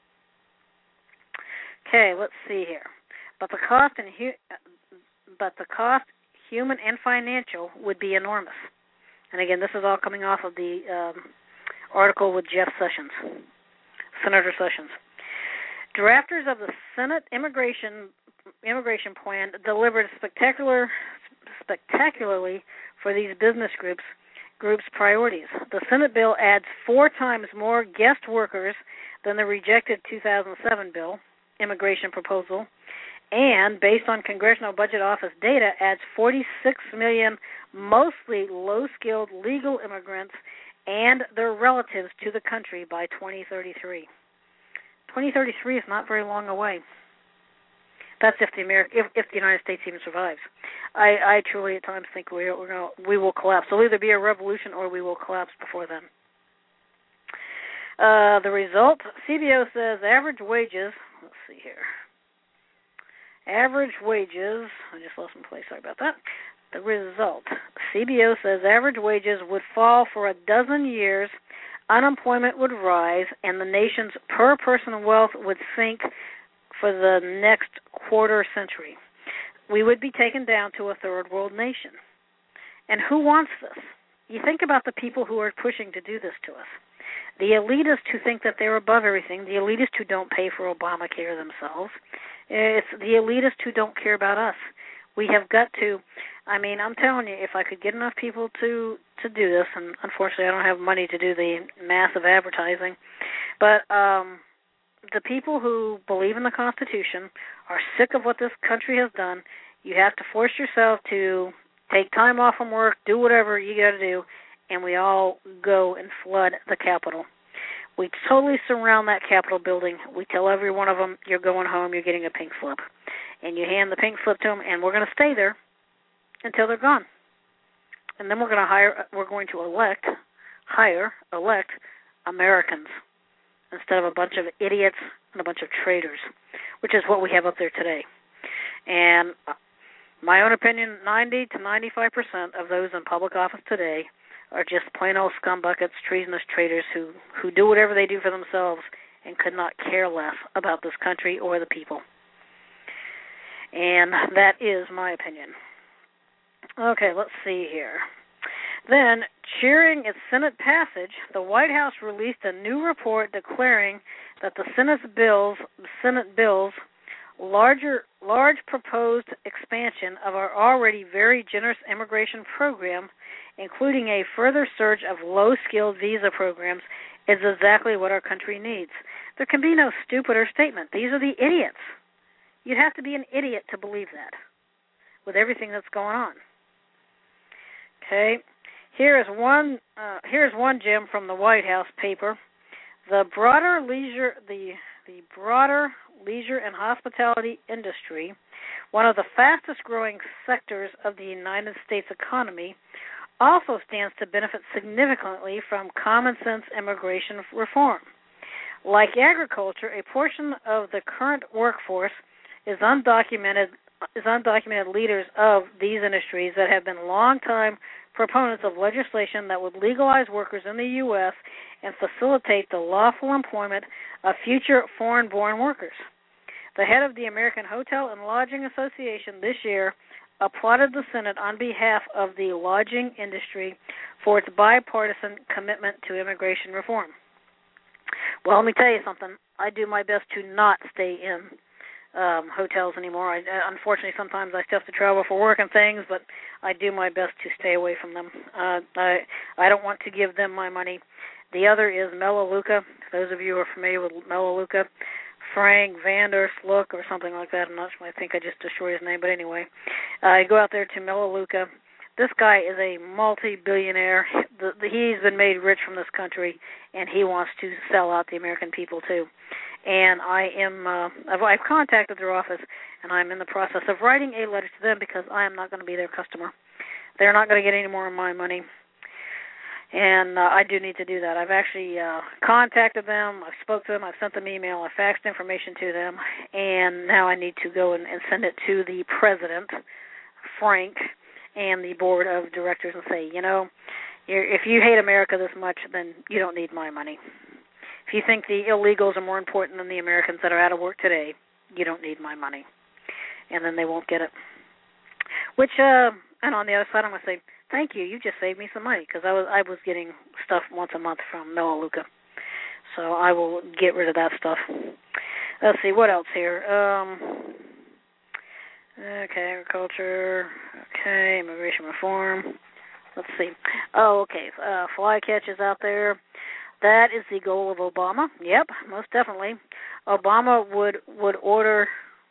Okay, let's see here. But the cost, human and financial, would be enormous. And again, this is all coming off of the article with Jeff Sessions, Senator Sessions. Drafters of the Senate immigration plan delivered spectacularly for these business groups' priorities. The Senate bill adds 4 times more guest workers than the rejected 2007 bill immigration proposal, and based on Congressional Budget Office data, adds 46 million mostly low-skilled legal immigrants and their relatives to the country by 2033. 2033 is not very long away. That's if the United States even survives. I truly at times think we will collapse. There'll either be a revolution or we will collapse before then. The result, CBO says average wages, let's see here. Average wages, I just lost my place, sorry about that. The result, CBO says average wages would fall for a dozen years, unemployment would rise, and the nation's per-person wealth would sink for the next quarter century. We would be taken down to a third world nation. And who wants this? You think about the people who are pushing to do this to us. The elitists who think that they're above everything, the elitists who don't pay for Obamacare themselves, it's the elitists who don't care about us. We have got to, I mean, I'm telling you, if I could get enough people to do this, and unfortunately I don't have money to do the massive advertising, but the people who believe in the Constitution are sick of what this country has done. You have to force yourself to take time off from work, do whatever you got to do, and we all go and flood the Capitol. We totally surround that Capitol building. We tell every one of them, you're going home, you're getting a pink slip. And you hand the pink slip to them, and we're going to stay there until they're gone. And then we're going to elect Americans instead of a bunch of idiots and a bunch of traitors, which is what we have up there today. And my own opinion, 90 to 95% of those in public office today are just plain old scumbuckets, treasonous traitors who do whatever they do for themselves and could not care less about this country or the people. And that is my opinion. Okay, let's see here. Then, cheering its Senate passage, the White House released a new report declaring that the Senate bills large proposed expansion of our already very generous immigration program, including a further surge of low-skilled visa programs, is exactly what our country needs. There can be no stupider statement. These are the idiots. You'd have to be an idiot to believe that, with everything that's going on. Okay, here's one gem from the White House paper. The broader leisure and hospitality industry, one of the fastest-growing sectors of the United States economy, also stands to benefit significantly from common-sense immigration reform. Like agriculture, a portion of the current workforce is undocumented leaders of these industries that have been long-time proponents of legislation that would legalize workers in the U.S. and facilitate the lawful employment of future foreign-born workers. The head of the American Hotel and Lodging Association this year applauded the Senate on behalf of the lodging industry for its bipartisan commitment to immigration reform. Well, let me tell you something. I do my best to not stay in hotels anymore. Unfortunately, sometimes I still have to travel for work and things, but I do my best to stay away from them. I don't want to give them my money. The other is Melaleuca. Those of you who are familiar with Melaleuca, Frank Vander Slook or something like that. I'm not sure. I think I just destroyed his name, but anyway, I go out there to Melaleuca. This guy is a multi-billionaire. He's been made rich from this country, and he wants to sell out the American people too. And I've contacted their office, and I'm in the process of writing a letter to them because I am not going to be their customer. They're not going to get any more of my money, and I do need to do that. I've actually contacted them. I've spoke to them. I've sent them email. I faxed information to them, and now I need to go and send it to the president, Frank, and the board of directors and say, if you hate America this much, then you don't need my money. If you think the illegals are more important than the Americans that are out of work today, you don't need my money. And then they won't get it. Which, and on the other side, I'm going to say, thank you. You just saved me some money because I was getting stuff once a month from Melaleuca. So I will get rid of that stuff. Let's see, what else here? Okay, agriculture. Okay, immigration reform. Let's see. Oh, okay. Flycatch is out there. That is the goal of Obama. Yep, most definitely. Obama would order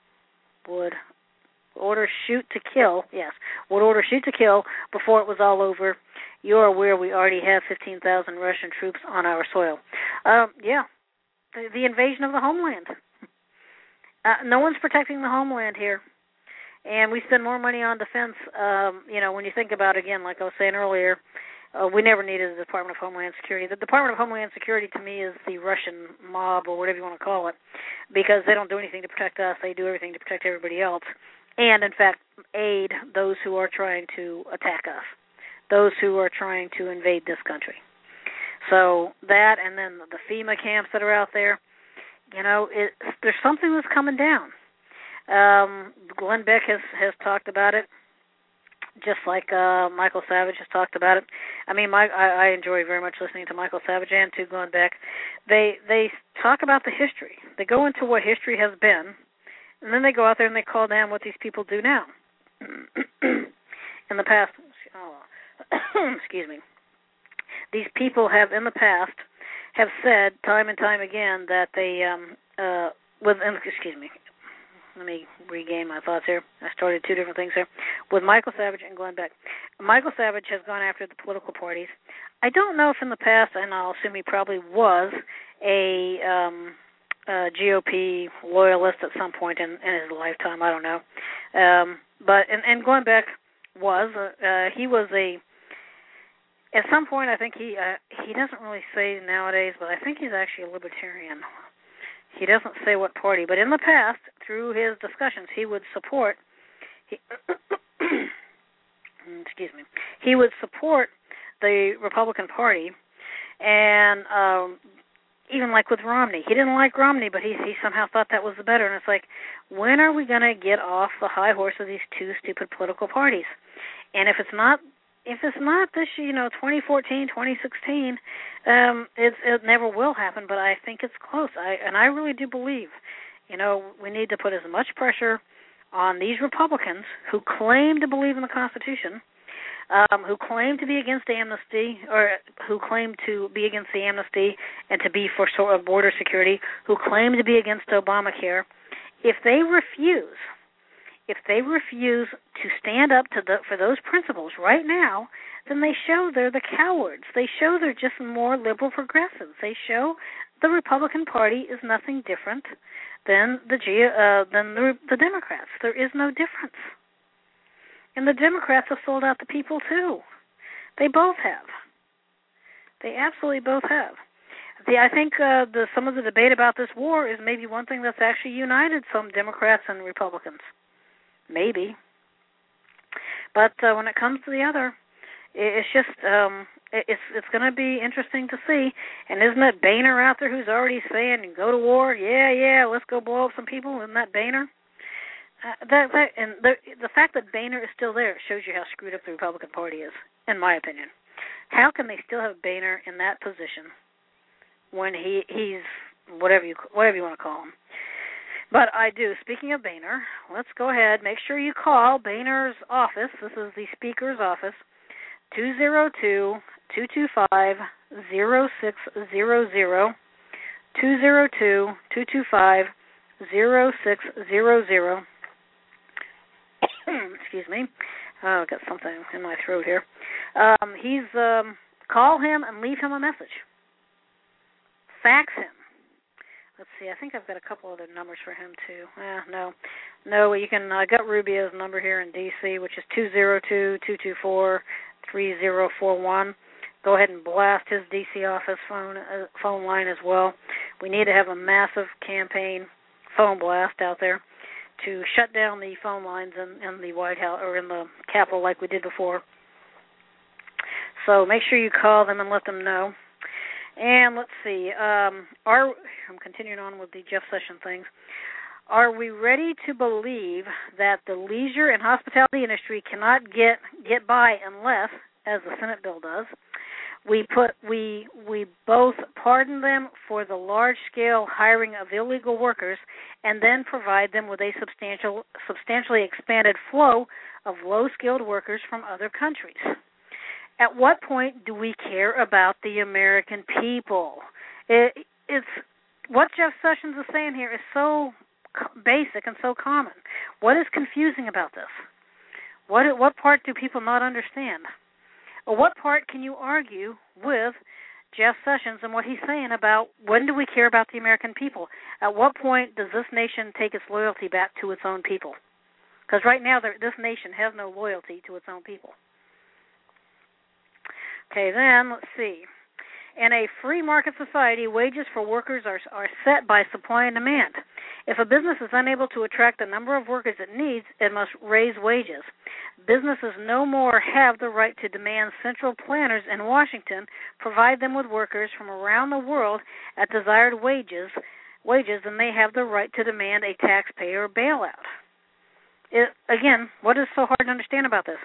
shoot to kill. Yes, would order shoot to kill before it was all over. You're aware we already have 15,000 Russian troops on our soil. Yeah, the invasion of the homeland. No one's protecting the homeland here. And we spend more money on defense, when you think about, again, like I was saying earlier, we never needed the Department of Homeland Security. The Department of Homeland Security, to me, is the Russian mob, or whatever you want to call it, because they don't do anything to protect us. They do everything to protect everybody else, and, in fact, aid those who are trying to attack us, those who are trying to invade this country. So that, and then the FEMA camps that are out there, there's something that's coming down. Glenn Beck has talked about it. just like Michael Savage has talked about it. I mean, I enjoy very much listening to Michael Savage and to Glenn Beck. They talk about the history. They go into what history has been, and then they go out there and they call down what these people do now. In the past, excuse me, these people have in the past have said time and time again that they excuse me. Let me regain my thoughts here. I started two different things here with Michael Savage and Glenn Beck. Michael Savage has gone after the political parties. I don't know if in the past, and I'll assume he probably was a GOP loyalist at some point in his lifetime. I don't know. But Glenn Beck was. He was at some point, I think he doesn't really say nowadays, but I think he's actually a libertarian. He doesn't say what party, but in the past, through his discussions, he would support. Excuse me. He would support the Republican Party, and even like with Romney, he didn't like Romney, but he somehow thought that was the better. And it's like, when are we going to get off the high horse of these two stupid political parties? And if it's not this, 2014, 2016, it never will happen. But I think it's close. I really do believe, we need to put as much pressure on these Republicans who claim to believe in the Constitution, who claim to be against amnesty, or who claim to be against the amnesty and to be for sort of border security, who claim to be against Obamacare. If they refuse to stand up for those principles right now, then they show they're the cowards. They show they're just more liberal progressives. They show the Republican Party is nothing different than the Democrats. There is no difference. And the Democrats have sold out the people too. They both have. They absolutely both have. I think some of the debate about this war is maybe one thing that's actually united some Democrats and Republicans. Maybe. But when it comes to the other, it's just it's going to be interesting to see. And isn't that Boehner out there who's already saying, go to war? Yeah, let's go blow up some people. Isn't that Boehner? The fact that Boehner is still there shows you how screwed up the Republican Party is, in my opinion. How can they still have Boehner in that position when he's whatever you want to call him? But I do. Speaking of Boehner, let's go ahead. Make sure you call Boehner's office. This is the Speaker's office, 202-225-0600, 202-225-0600. Excuse me. Oh, I've got something in my throat here. Call him and leave him a message. Fax him. Let's see. I think I've got a couple other numbers for him too. No. You can. I got Rubio's number here in D.C., which is 202-224-3041. Go ahead and blast his D.C. office phone line as well. We need to have a massive campaign phone blast out there to shut down the phone lines in the White House or in the Capitol like we did before. So make sure you call them and let them know. And let's see, I'm continuing on with the Jeff Sessions things. Are we ready to believe that the leisure and hospitality industry cannot get by unless, as the Senate bill does, we both pardon them for the large-scale hiring of illegal workers and then provide them with a substantially expanded flow of low-skilled workers from other countries? At what point do we care about the American people? It's what Jeff Sessions is saying here is so basic and so common. What is confusing about this? What part do people not understand? Or what part can you argue with Jeff Sessions and what he's saying about when do we care about the American people? At what point does this nation take its loyalty back to its own people? Because right now this nation has no loyalty to its own people. Okay, then, let's see. In a free market society, wages for workers are set by supply and demand. If a business is unable to attract the number of workers it needs, it must raise wages. Businesses no more have the right to demand central planners in Washington provide them with workers from around the world at desired wages, than they have the right to demand a taxpayer bailout. Again, what is so hard to understand about this?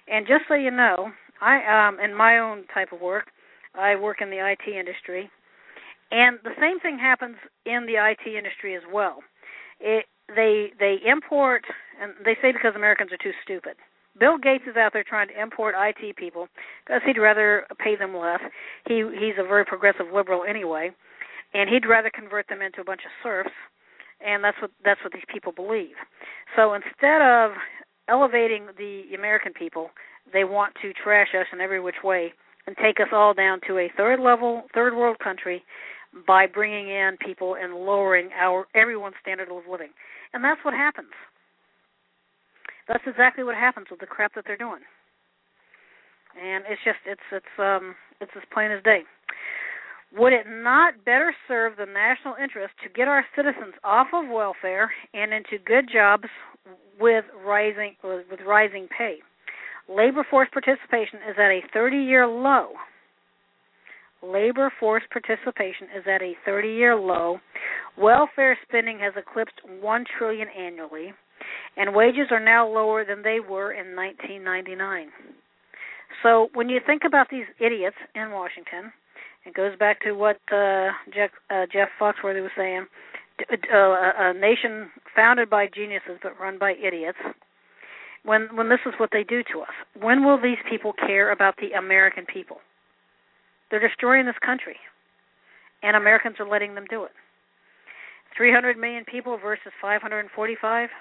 And just so you know, I in my own type of work, I work in the IT industry, and the same thing happens in the IT industry as well. They import, and they say because Americans are too stupid. Bill Gates is out there trying to import IT people because he'd rather pay them less. He's a very progressive liberal anyway, and he'd rather convert them into a bunch of serfs, and that's what these people believe. So instead of elevating the American people, they want to trash us in every which way and take us all down to a third world country by bringing in people and lowering everyone's standard of living. And that's what happens. That's exactly what happens with the crap that they're doing. And it's as plain as day. Would it not better serve the national interest to get our citizens off of welfare and into good jobs with rising pay? Labor force participation is at a 30-year low. Labor force participation is at a 30-year low. Welfare spending has eclipsed $1 trillion annually, and wages are now lower than they were in 1999. So when you think about these idiots in Washington, it goes back to what Jeff Foxworthy was saying, a nation founded by geniuses but run by idiots. When this is what they do to us, when will these people care about the American people? They're destroying this country, and Americans are letting them do it. 300 million people versus 545.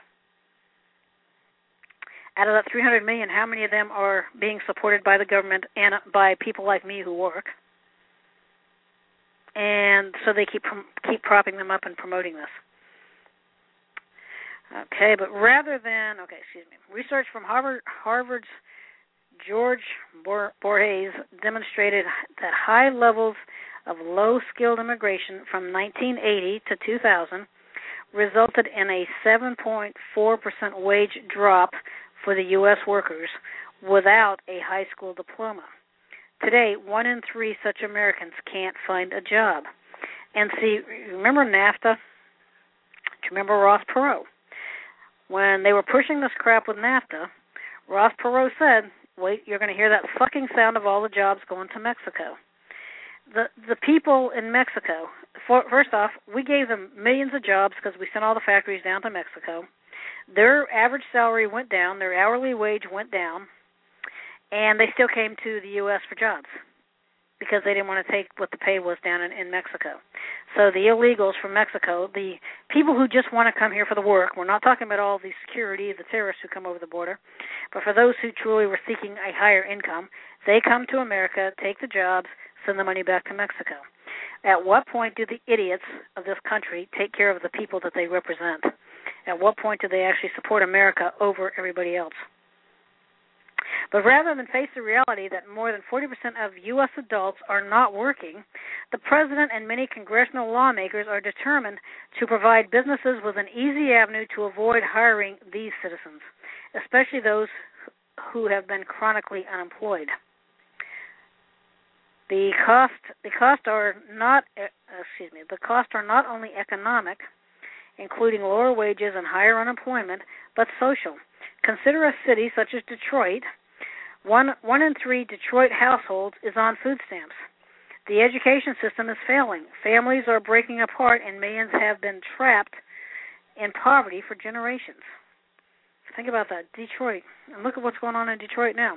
Out of that 300 million, how many of them are being supported by the government and by people like me who work? And so they keep propping them up and promoting this. Okay, but research from Harvard's George Borges demonstrated that high levels of low-skilled immigration from 1980 to 2000 resulted in a 7.4% wage drop for the U.S. workers without a high school diploma. Today, 1 in 3 such Americans can't find a job. And see, remember NAFTA? Do you remember Ross Perot? When they were pushing this crap with NAFTA, Ross Perot said, wait, you're going to hear that fucking sound of all the jobs going to Mexico. The people in Mexico, first off, we gave them millions of jobs because we sent all the factories down to Mexico. Their average salary went down, their hourly wage went down, and they still came to the U.S. for jobs because they didn't want to take what the pay was down in Mexico. So the illegals from Mexico, the people who just want to come here for the work, we're not talking about all the security, the terrorists who come over the border, but for those who truly were seeking a higher income, they come to America, take the jobs, send the money back to Mexico. At what point do the idiots of this country take care of the people that they represent? At what point do they actually support America over everybody else? But rather than face the reality that more than 40% of U.S. adults are not working, the President and many congressional lawmakers are determined to provide businesses with an easy avenue to avoid hiring these citizens, especially those who have been chronically unemployed. The costs are not only economic, including lower wages and higher unemployment, but social. Consider a city such as Detroit. One in 3 Detroit households is on food stamps. The education system is failing. Families are breaking apart, and millions have been trapped in poverty for generations. Think about that, Detroit. And look at what's going on in Detroit now.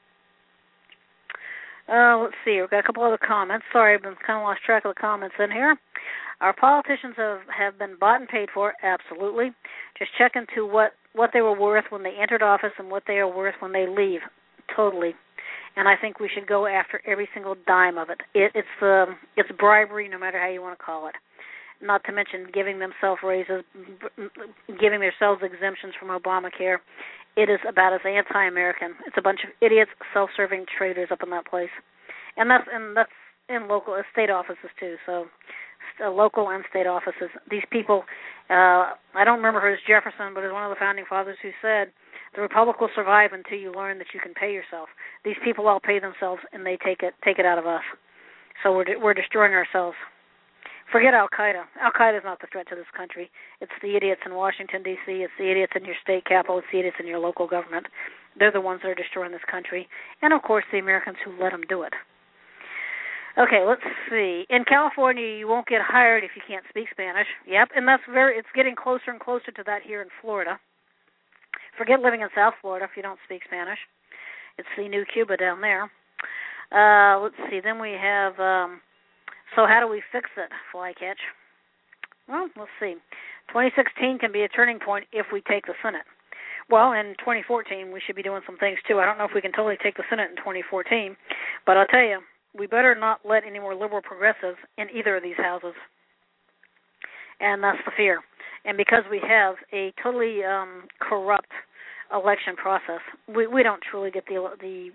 Let's see. We've got a couple other comments. Sorry, I've been kind of lost track of the comments in here. Our politicians have been bought and paid for. Absolutely. Just check into what they were worth when they entered office and what they are worth when they leave. Totally. And I think we should go after every single dime of it. It's bribery, no matter how you want to call it. Not to mention giving themselves raises, giving themselves exemptions from Obamacare. It is about as anti-American. It's a bunch of idiots, self-serving traitors up in that place, and that's in local state offices too. So, local and state offices. These people, I don't remember who it was, Jefferson, but it was one of the founding fathers who said, "The republic will survive until you learn that you can pay yourself." These people all pay themselves, and they take it out of us. So we're destroying ourselves. Forget Al-Qaeda. Al-Qaeda is not the threat to this country. It's the idiots in Washington, D.C. It's the idiots in your state capital. It's the idiots in your local government. They're the ones that are destroying this country. And, of course, the Americans who let them do it. Okay, let's see. In California, you won't get hired if you can't speak Spanish. Yep, and it's getting closer and closer to that here in Florida. Forget living in South Florida if you don't speak Spanish. It's the new Cuba down there. Let's see. Then we have, so how do we fix it, Flycatch? Well, let's see. 2016 can be a turning point if we take the Senate. Well, in 2014, we should be doing some things, too. I don't know if we can totally take the Senate in 2014, but I'll tell you, we better not let any more liberal progressives in either of these houses. And that's the fear. And because we have a totally corrupt election process, we don't truly get the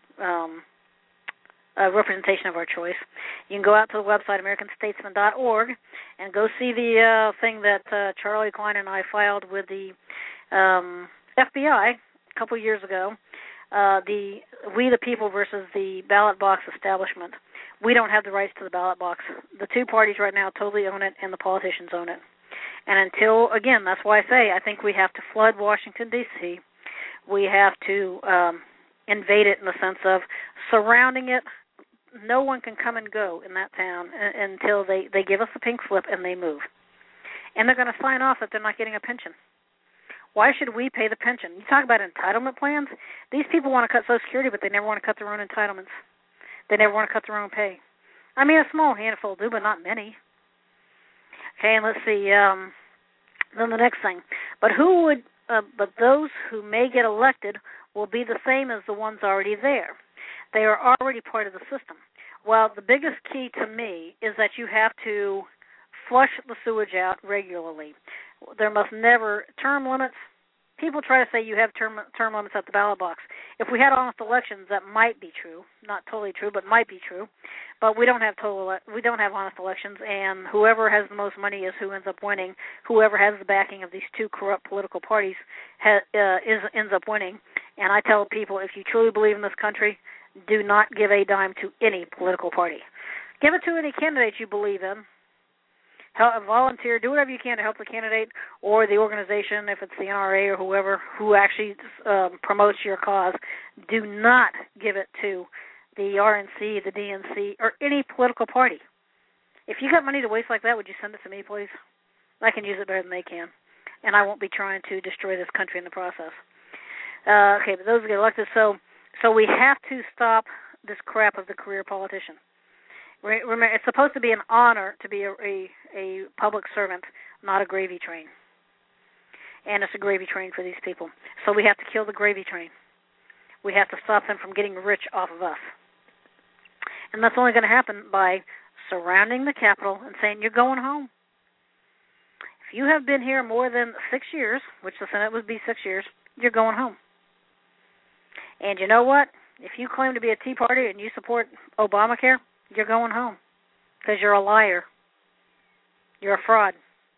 representation of our choice. You can go out to the website, AmericanStatesman.org, and go see the thing that Charlie Klein and I filed with the FBI a couple years ago, We the People versus the ballot box establishment. We don't have the rights to the ballot box. The two parties right now totally own it, and the politicians own it. And until, again, that's why I say I think we have to flood Washington, D.C. We have to invade it in the sense of surrounding it. No one can come and go in that town until they give us the pink slip and they move. And they're going to sign off that they're not getting a pension. Why should we pay the pension? You talk about entitlement plans. These people want to cut Social Security, but they never want to cut their own entitlements. They never want to cut their own pay. I mean, a small handful do, but not many. Okay, and let's see. Then the next thing. But those who may get elected will be the same as the ones already there. They are already part of the system. Well, the biggest key to me is that you have to flush the sewage out regularly. There must never term limits. People try to say you have term limits at the ballot box. If we had honest elections, that might be true. Not totally true, but might be true. But we don't have honest elections, and whoever has the most money is who ends up winning. Whoever has the backing of these two corrupt political parties ends up winning. And I tell people, if you truly believe in this country, do not give a dime to any political party. Give it to any candidate you believe in. Volunteer, do whatever you can to help the candidate or the organization, if it's the NRA or whoever, who actually promotes your cause. Do not give it to the RNC, the DNC, or any political party. If you got money to waste like that, would you send it to me, please? I can use it better than they can, and I won't be trying to destroy this country in the process. Okay, but those get elected, so we have to stop this crap of the career politician. Remember, it's supposed to be an honor to be a public servant, not a gravy train. And it's a gravy train for these people. So we have to kill the gravy train. We have to stop them from getting rich off of us. And that's only going to happen by surrounding the Capitol and saying, you're going home. If you have been here more than 6 years, which the Senate would be 6 years, you're going home. And you know what? If you claim to be a Tea Party and you support Obamacare, you're going home because you're a liar. You're a fraud.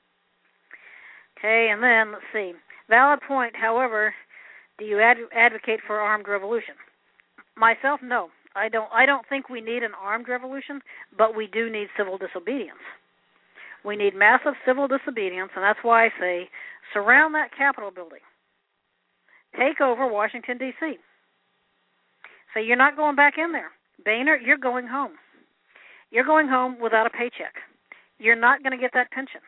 Okay, and then, let's see. Valid point, however, do you advocate for armed revolution? Myself, no. I don't think we need an armed revolution, but we do need civil disobedience. We need massive civil disobedience, and that's why I say surround that Capitol building. Take over Washington, D.C. So you're not going back in there. Boehner, you're going home. You're going home without a paycheck. You're not going to get that pension.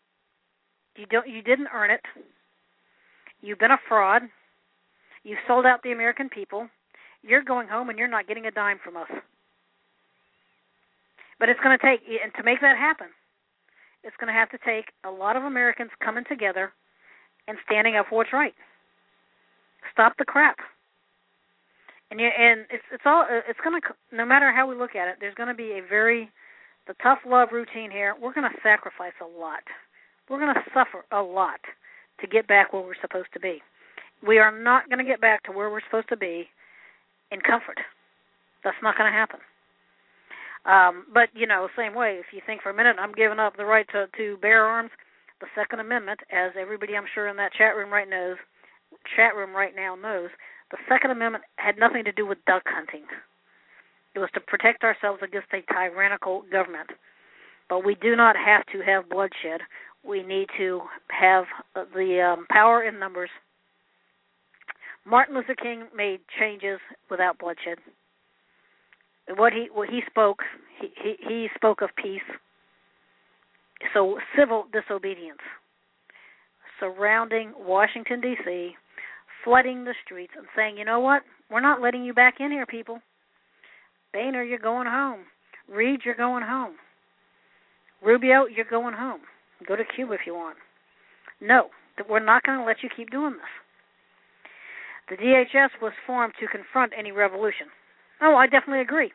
You didn't earn it. You've been a fraud. You've sold out the American people. You're going home and you're not getting a dime from us. But it's going to take, and to make that happen, it's going to have to take a lot of Americans coming together and standing up for what's right. Stop the crap. And it's going to, no matter how we look at it, there's going to be the tough love routine here. We're going to sacrifice a lot. We're going to suffer a lot to get back where we're supposed to be. We are not going to get back to where we're supposed to be in comfort. That's not going to happen. But, same way, if you think for a minute, I'm giving up the right to bear arms, the Second Amendment, as everybody I'm sure in that chat room right now knows, the Second Amendment had nothing to do with duck hunting. It was to protect ourselves against a tyrannical government. but we do not have to have bloodshed. We need to have the power in numbers. Martin Luther King made changes without bloodshed. What he spoke, he spoke of peace. So civil disobedience surrounding Washington, D.C., flooding the streets and saying, you know what, we're not letting you back in here, people. Boehner, you're going home. Reed, you're going home. Rubio, you're going home. Go to Cuba if you want. No, we're not going to let you keep doing this. The DHS was formed to confront any revolution. Oh, I definitely agree.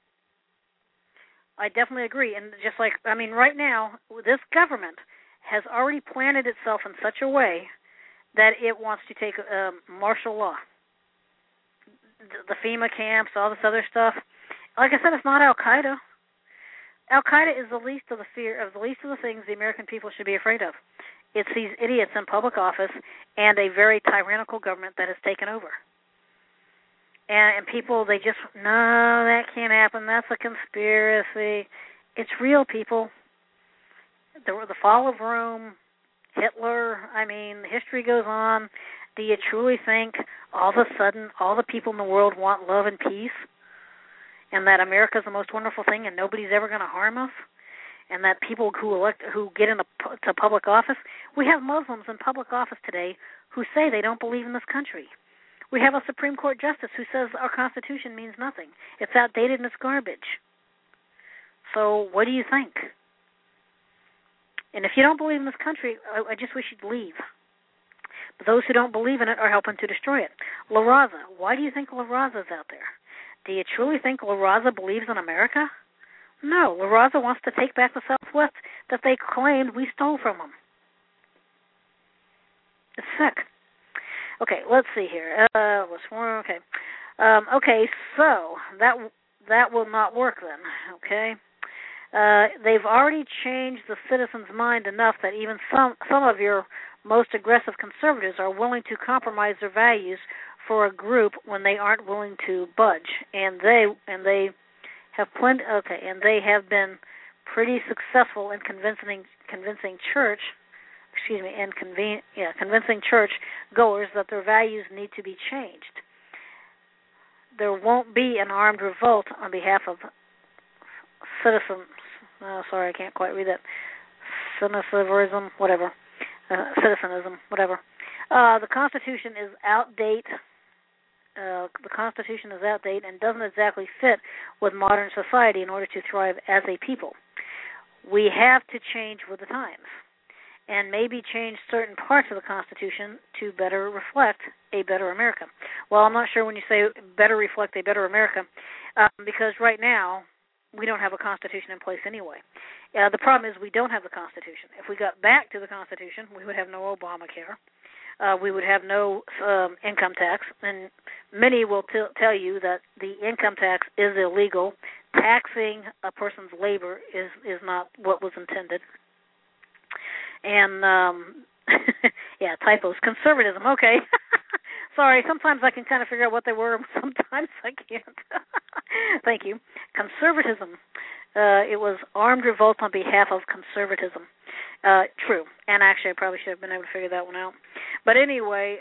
And just like, right now, this government has already planted itself in such a way that it wants to take martial law. The FEMA camps, all this other stuff. Like I said, it's not Al-Qaeda. Al-Qaeda is the least of the things the American people should be afraid of. It's these idiots in public office and a very tyrannical government that has taken over. And people, they just, no, that can't happen. That's a conspiracy. It's real, people. The fall of Rome, Hitler, history goes on. Do you truly think all of a sudden all the people in the world want love and peace? And that America's the most wonderful thing and nobody's ever going to harm us? And that people who get into public office, we have Muslims in public office today who say they don't believe in this country. We have a Supreme Court justice who says our Constitution means nothing. It's outdated and it's garbage. So what do you think? And if you don't believe in this country, I just wish you'd leave. But those who don't believe in it are helping to destroy it. La Raza, why do you think La Raza's out there? Do you truly think La Raza believes in America? No, La Raza wants to take back the Southwest that they claimed we stole from them. It's sick. Okay, let's see here. Okay. Okay, so that will not work then. Okay. They've already changed the citizens' mind enough that even some of your most aggressive conservatives are willing to compromise their values for a group when they aren't willing to budge, and they have and they have been pretty successful in convincing church goers that their values need to be changed. There won't be an armed revolt on behalf of citizens. I can't quite read that. Citizenism, whatever. The Constitution is outdated. And doesn't exactly fit with modern society in order to thrive as a people. We have to change with the times and maybe change certain parts of the Constitution to better reflect a better America. Well, I'm not sure when you say better reflect a better America, because right now we don't have a Constitution in place anyway. The problem is we don't have the Constitution. If we got back to the Constitution, we would have no Obamacare. We would have no income tax, and many will tell you that the income tax is illegal. Taxing a person's labor is not what was intended. And, typos. Conservatism, okay. Sorry, sometimes I can kind of figure out what they were, sometimes I can't. Thank you. Conservatism. It was armed revolt on behalf of conservatism. True. And actually, I probably should have been able to figure that one out. But anyway,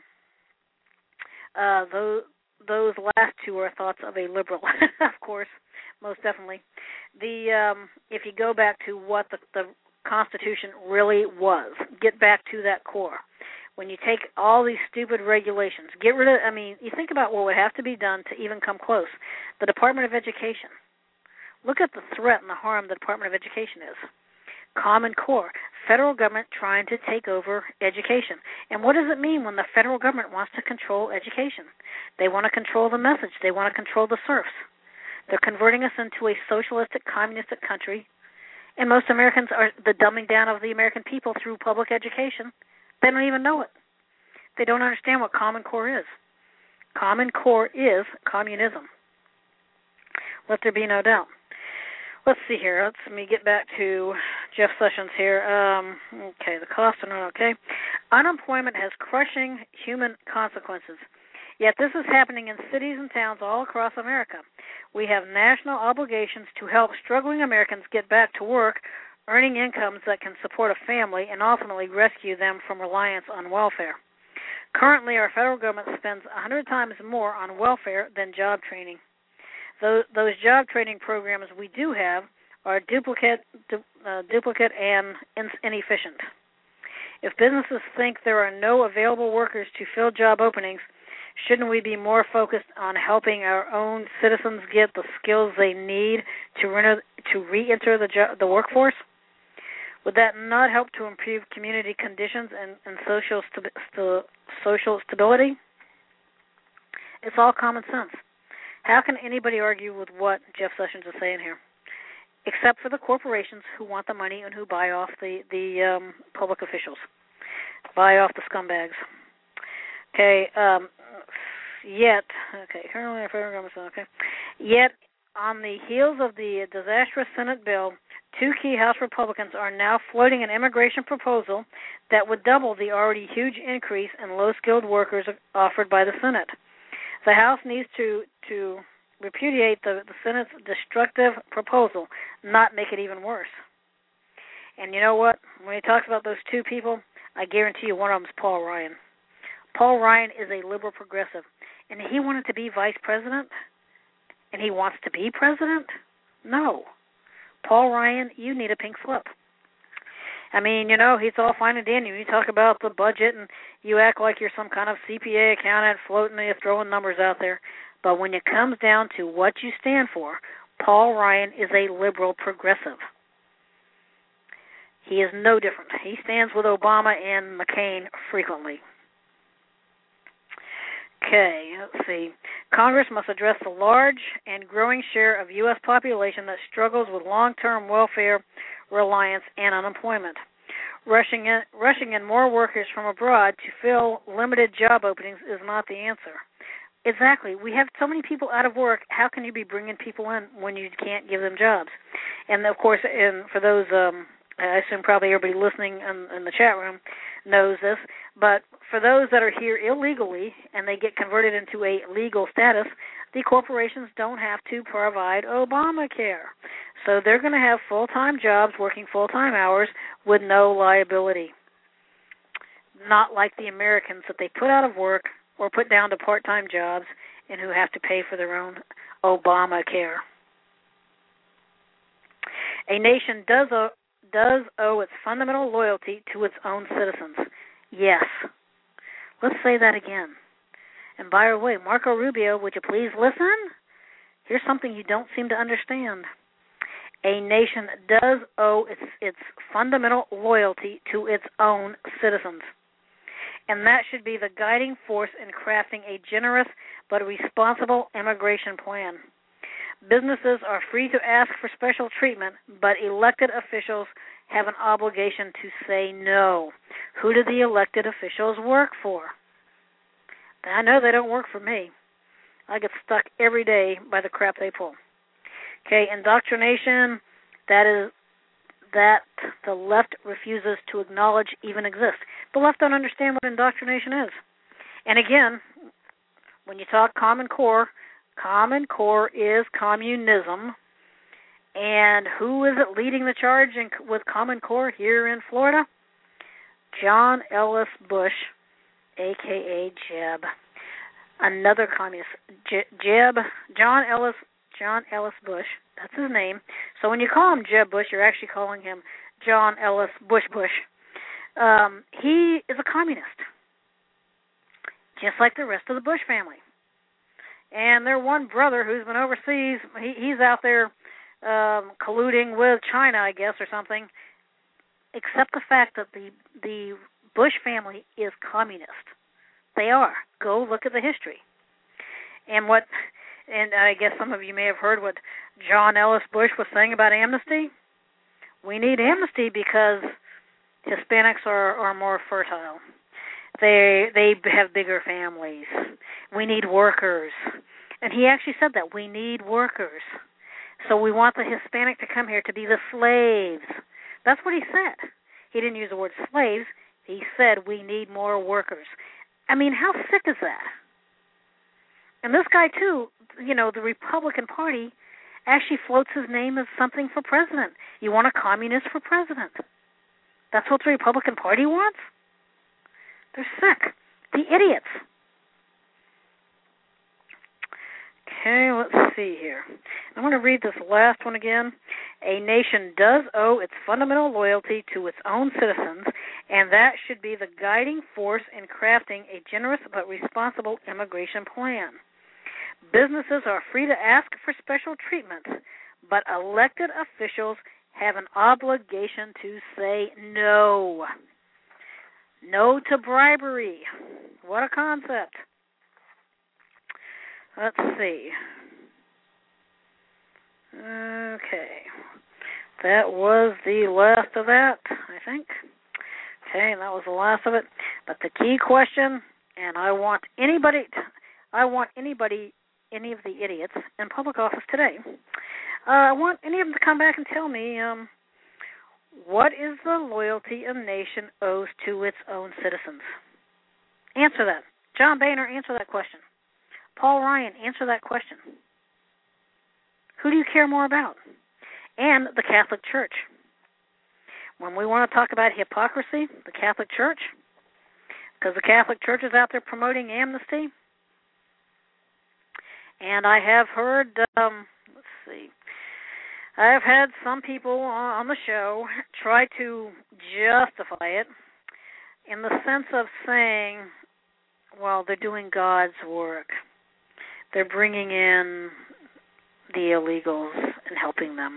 those last two are thoughts of a liberal, of course, most definitely. If you go back to what the Constitution really was, get back to that core. When you take all these stupid regulations, get rid of, you think about what would have to be done to even come close. The Department of Education. Look at the threat and the harm the Department of Education is. Common Core, federal government trying to take over education. And what does it mean when the federal government wants to control education? They want to control the message. They want to control the serfs. They're converting us into a socialistic, communistic country. And most Americans are the dumbing down of the American people through public education. They don't even know it. They don't understand what Common Core is. Common Core is communism. Let there be no doubt. Let's see here. Let me get back to Jeff Sessions here. Okay, the cost. Okay. Unemployment has crushing human consequences. Yet this is happening in cities and towns all across America. We have national obligations to help struggling Americans get back to work, earning incomes that can support a family and ultimately rescue them from reliance on welfare. Currently, our federal government spends 100 times more on welfare than job training. Those job training programs we do have are duplicate and inefficient. If businesses think there are no available workers to fill job openings, shouldn't we be more focused on helping our own citizens get the skills they need to re-enter the workforce? Would that not help to improve community conditions and social stability? It's all common sense. How can anybody argue with what Jeff Sessions is saying here? Except for the corporations who want the money and who buy off the public officials, buy off the scumbags. Okay. Yet, on the heels of the disastrous Senate bill, two key House Republicans are now floating an immigration proposal that would double the already huge increase in low-skilled workers offered by the Senate. The House needs to repudiate the Senate's destructive proposal, not make it even worse. And you know what? When he talks about those two people, I guarantee you one of them is Paul Ryan. Paul Ryan is a liberal progressive, and he wanted to be vice president, and he wants to be president? No. Paul Ryan, you need a pink slip. I mean, you know, he's all fine and dandy. You talk about the budget, and you act like you're some kind of CPA accountant floating and throwing numbers out there. But when it comes down to what you stand for, Paul Ryan is a liberal progressive. He is no different. He stands with Obama and McCain frequently. Okay, let's see. Congress must address the large and growing share of U.S. population that struggles with long-term welfare reliance and unemployment. Rushing in more workers from abroad to fill limited job openings is not the answer. Exactly. We have so many people out of work. How can you be bringing people in when you can't give them jobs? And, of course, for those, I assume probably everybody listening in the chat room knows this, but for those that are here illegally and they get converted into a legal status, the corporations don't have to provide Obamacare. So they're going to have full-time jobs working full-time hours with no liability. Not like the Americans that they put out of work or put down to part-time jobs and who have to pay for their own Obamacare. A nation does owe its fundamental loyalty to its own citizens. Yes. Let's say that again. And by the way, Marco Rubio, would you please listen? Here's something you don't seem to understand. A nation does owe its fundamental loyalty to its own citizens. And that should be the guiding force in crafting a generous but responsible immigration plan. Businesses are free to ask for special treatment, but elected officials have an obligation to say no. Who do the elected officials work for? I know they don't work for me. I get stuck every day by the crap they pull. Okay, indoctrination, that the left refuses to acknowledge even exists. The left don't understand what indoctrination is. And again, when you talk Common Core is communism. And who is it leading the charge with Common Core here in Florida? John Ellis Bush, a.k.a. Jeb. Another communist. John Ellis Bush. That's his name. So when you call him Jeb Bush, you're actually calling him John Ellis Bush. He is a communist, just like the rest of the Bush family. And their one brother who's been overseas, he's out there colluding with China, I guess, or something. Except the fact that the Bush family is communist. They are. Go look at the history. And I guess some of you may have heard what John Ellis Bush was saying about amnesty. We need amnesty because Hispanics are more fertile. They have bigger families. We need workers. And he actually said that. We need workers. So we want the Hispanic to come here to be the slaves. That's what he said. He didn't use the word slaves. He said we need more workers. I mean, how sick is that? And this guy, too, the Republican Party actually floats his name as something for president. You want a communist for president. That's what the Republican Party wants? They're sick. The idiots. Okay, let's see here. I'm going to read this last one again. A nation does owe its fundamental loyalty to its own citizens, and that should be the guiding force in crafting a generous but responsible immigration plan. Businesses are free to ask for special treatment, but elected officials have an obligation to say no. No to bribery. What a concept. Let's see. Okay. That was the last of that, I think. Okay, that was the last of it. But the key question, and I want anybody, any of the idiots in public office today, I want any of them to come back and tell me, what is the loyalty a nation owes to its own citizens? Answer that. John Boehner, answer that question. Paul Ryan, answer that question. Who do you care more about? And the Catholic Church. When we want to talk about hypocrisy, the Catholic Church, because the Catholic Church is out there promoting amnesty. And I have heard, let's see, I have had some people on the show try to justify it in the sense of saying, well, they're doing God's work. They're bringing in the illegals and helping them.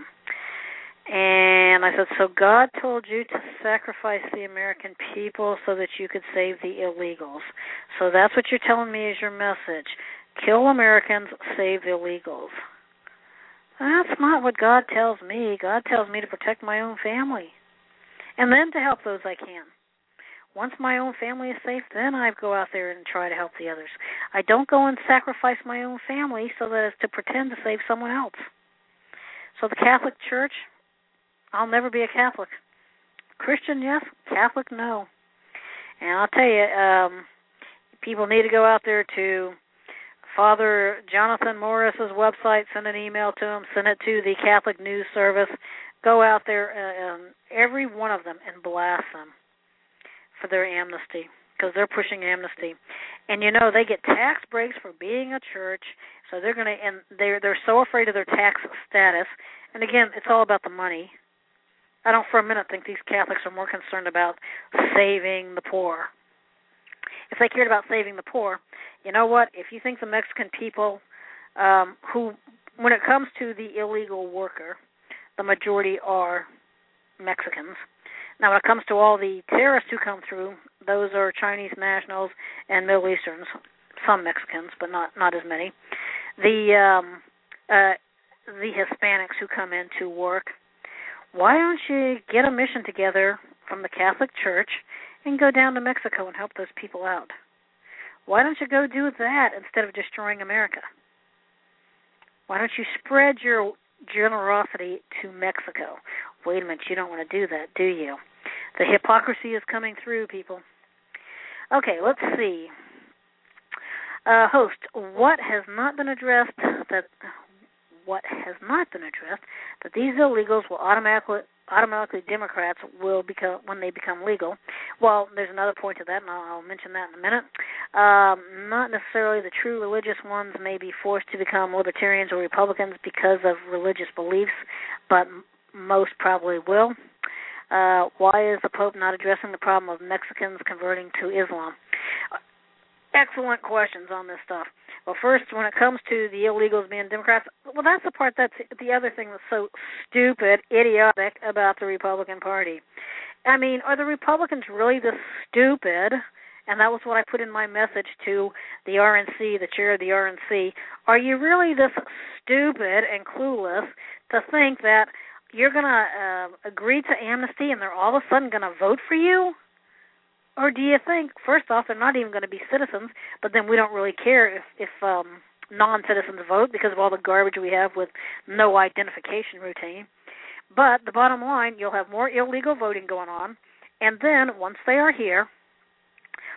And I said, so God told you to sacrifice the American people so that you could save the illegals. So that's what you're telling me is your message. Kill Americans, save the illegals. That's not what God tells me. God tells me to protect my own family and then to help those I can. Once my own family is safe, then I go out there and try to help the others. I don't go and sacrifice my own family so that it's to pretend to save someone else. So the Catholic Church, I'll never be a Catholic. Christian, yes. Catholic, no. And I'll tell you, people need to go out there to Father Jonathan Morris's website, send an email to him, send it to the Catholic News Service. Go out there, every one of them, and blast them for their amnesty, because they're pushing amnesty. And they get tax breaks for being a church, so they're so afraid of their tax status. And again, it's all about the money. I don't for a minute think these Catholics are more concerned about saving the poor. If they cared about saving the poor, you know what? If you think the Mexican people, who, when it comes to the illegal worker, the majority are Mexicans. Now, when it comes to all the terrorists who come through, those are Chinese nationals and Middle Easterns, some Mexicans, but not as many. The Hispanics who come in to work. Why don't you get a mission together from the Catholic Church and go down to Mexico and help those people out? Why don't you go do that instead of destroying America? Why don't you spread your generosity to Mexico? Wait a minute, you don't want to do that, do you? The hypocrisy is coming through, people. Okay, let's see. Host, what has not been addressed that these illegals will automatically Democrats will become when they become legal. Well, there's another point to that, and I'll mention that in a minute. Not necessarily the true religious ones may be forced to become libertarians or Republicans because of religious beliefs, but most probably will. Why is the Pope not addressing the problem of Mexicans converting to Islam? Excellent questions on this stuff. Well, first, when it comes to the illegals being Democrats, well, that's the part that's the other thing that's so stupid, idiotic about the Republican Party. I mean, are the Republicans really this stupid? And that was what I put in my message to the RNC, the chair of the RNC. Are you really this stupid and clueless to think that you're going to agree to amnesty and they're all of a sudden going to vote for you? Or do you think, first off, they're not even going to be citizens, but then we don't really care if non-citizens vote because of all the garbage we have with no identification routine. But the bottom line, you'll have more illegal voting going on, and then once they are here,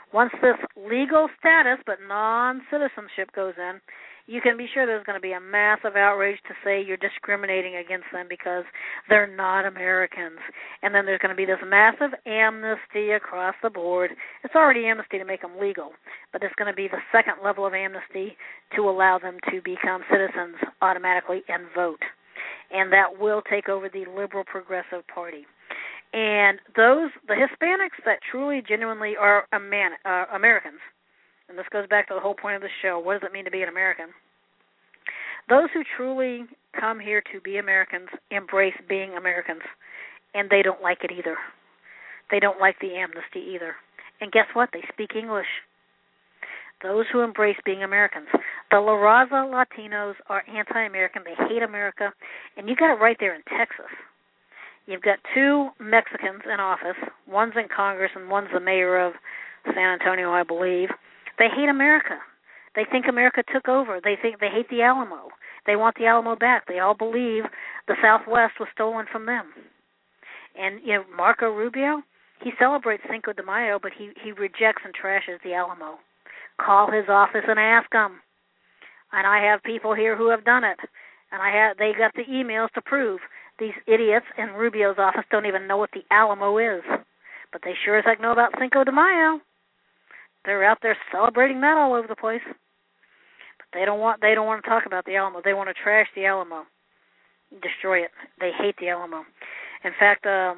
Once this legal status but non-citizenship goes in, you can be sure there's going to be a massive outrage to say you're discriminating against them because they're not Americans. And then there's going to be this massive amnesty across the board. It's already amnesty to make them legal, but it's going to be the second level of amnesty to allow them to become citizens automatically and vote. And that will take over the liberal progressive party. And the Hispanics that truly, genuinely are Americans, and this goes back to the whole point of the show, what does it mean to be an American? Those who truly come here to be Americans embrace being Americans, and they don't like it either. They don't like the amnesty either. And guess what? They speak English. Those who embrace being Americans. The La Raza Latinos are anti-American. They hate America. And you got it right there in Texas. You've got two Mexicans in office. One's in Congress and one's the mayor of San Antonio, I believe. They hate America. They think America took over. They hate the Alamo. They want the Alamo back. They all believe the Southwest was stolen from them. And Marco Rubio, he celebrates Cinco de Mayo, but he rejects and trashes the Alamo. Call his office and ask them. And I have people here who have done it. And they got the emails to prove these idiots in Rubio's office don't even know what the Alamo is. But they sure as heck know about Cinco de Mayo. They're out there celebrating that all over the place. But they don't want to talk about the Alamo. They want to trash the Alamo, destroy it. They hate the Alamo. In fact, the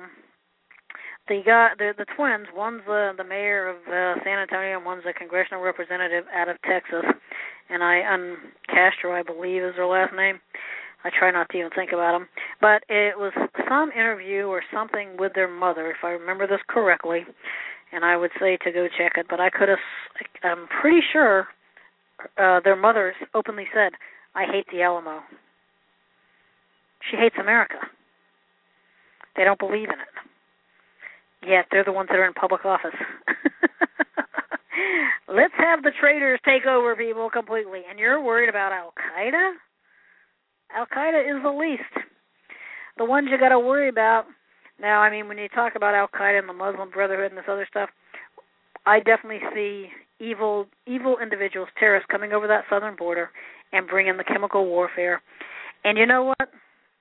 twins, one's the mayor of San Antonio and one's a congressional representative out of Texas. And Castro, I believe, is their last name. I try not to even think about them. But it was some interview or something with their mother, if I remember this correctly. And I would say to go check it, but I'm pretty sure their mother openly said, I hate the Alamo. She hates America. They don't believe in it. Yet they're the ones that are in public office. Let's have the traitors take over people completely. And you're worried about Al-Qaeda? Al-Qaeda is the least. The ones you got to worry about. Now, I mean, when you talk about Al-Qaeda and the Muslim Brotherhood and this other stuff, I definitely see evil individuals, terrorists, coming over that southern border and bringing the chemical warfare. And you know what?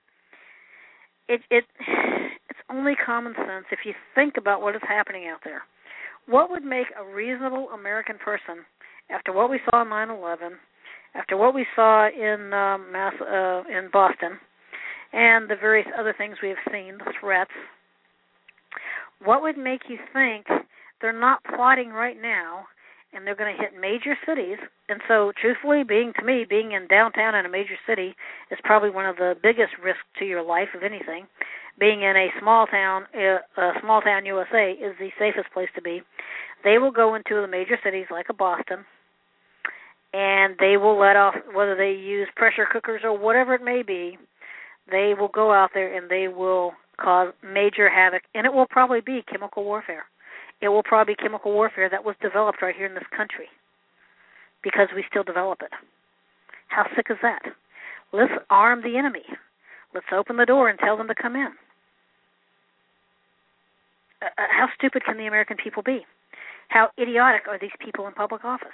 It's only common sense if you think about what is happening out there. What would make a reasonable American person, after what we saw in 9/11, after what we saw in Boston, and the various other things we have seen, the threats, what would make you think they're not plotting right now and they're going to hit major cities? And so, truthfully, being in downtown in a major city is probably one of the biggest risks to your life of anything. Being in a small town USA is the safest place to be. They will go into the major cities like a Boston, and they will let off, whether they use pressure cookers or whatever it may be, they will go out there and they will cause major havoc, and it will probably be chemical warfare. It will probably be chemical warfare that was developed right here in this country because we still develop it. How sick is that? Let's arm the enemy. Let's open the door and tell them to come in. How stupid can the American people be? How idiotic are these people in public office?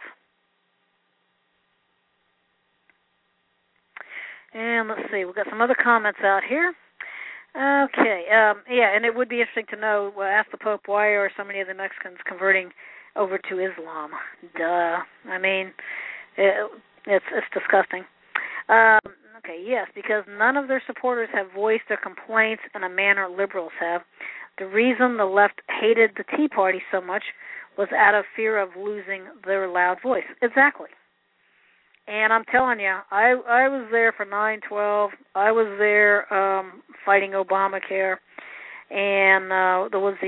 And let's see, we've got some other comments out here. Okay, and it would be interesting to know, ask the Pope, why are so many of the Mexicans converting over to Islam? Duh. I mean, it's disgusting. Okay, yes, because none of their supporters have voiced their complaints in a manner liberals have. The reason the left hated the Tea Party so much was out of fear of losing their loud voice. Exactly. And I'm telling you, I was there for 9/12. I was there fighting Obamacare, and there was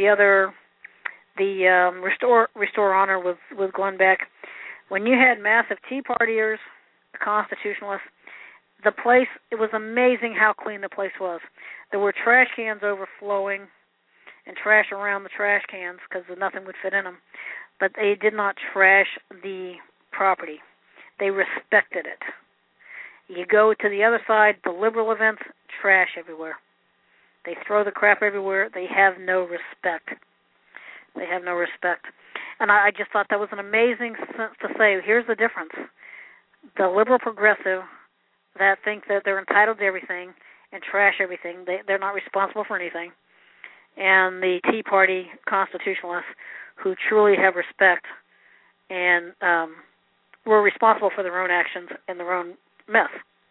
Restore Honor with Glenn Beck. When you had massive Tea Partiers, constitutionalists, the place, it was amazing how clean the place was. There were trash cans overflowing and trash around the trash cans because nothing would fit in them. But they did not trash the property. They respected it. You go to the other side, the liberal events, trash everywhere. They throw the crap everywhere. They have no respect. They have no respect. And I just thought that was an amazing sense to say, here's the difference. The liberal progressive that think that they're entitled to everything and trash everything, they're not responsible for anything. And the Tea Party constitutionalists who truly have respect and were responsible for their own actions and their own mess.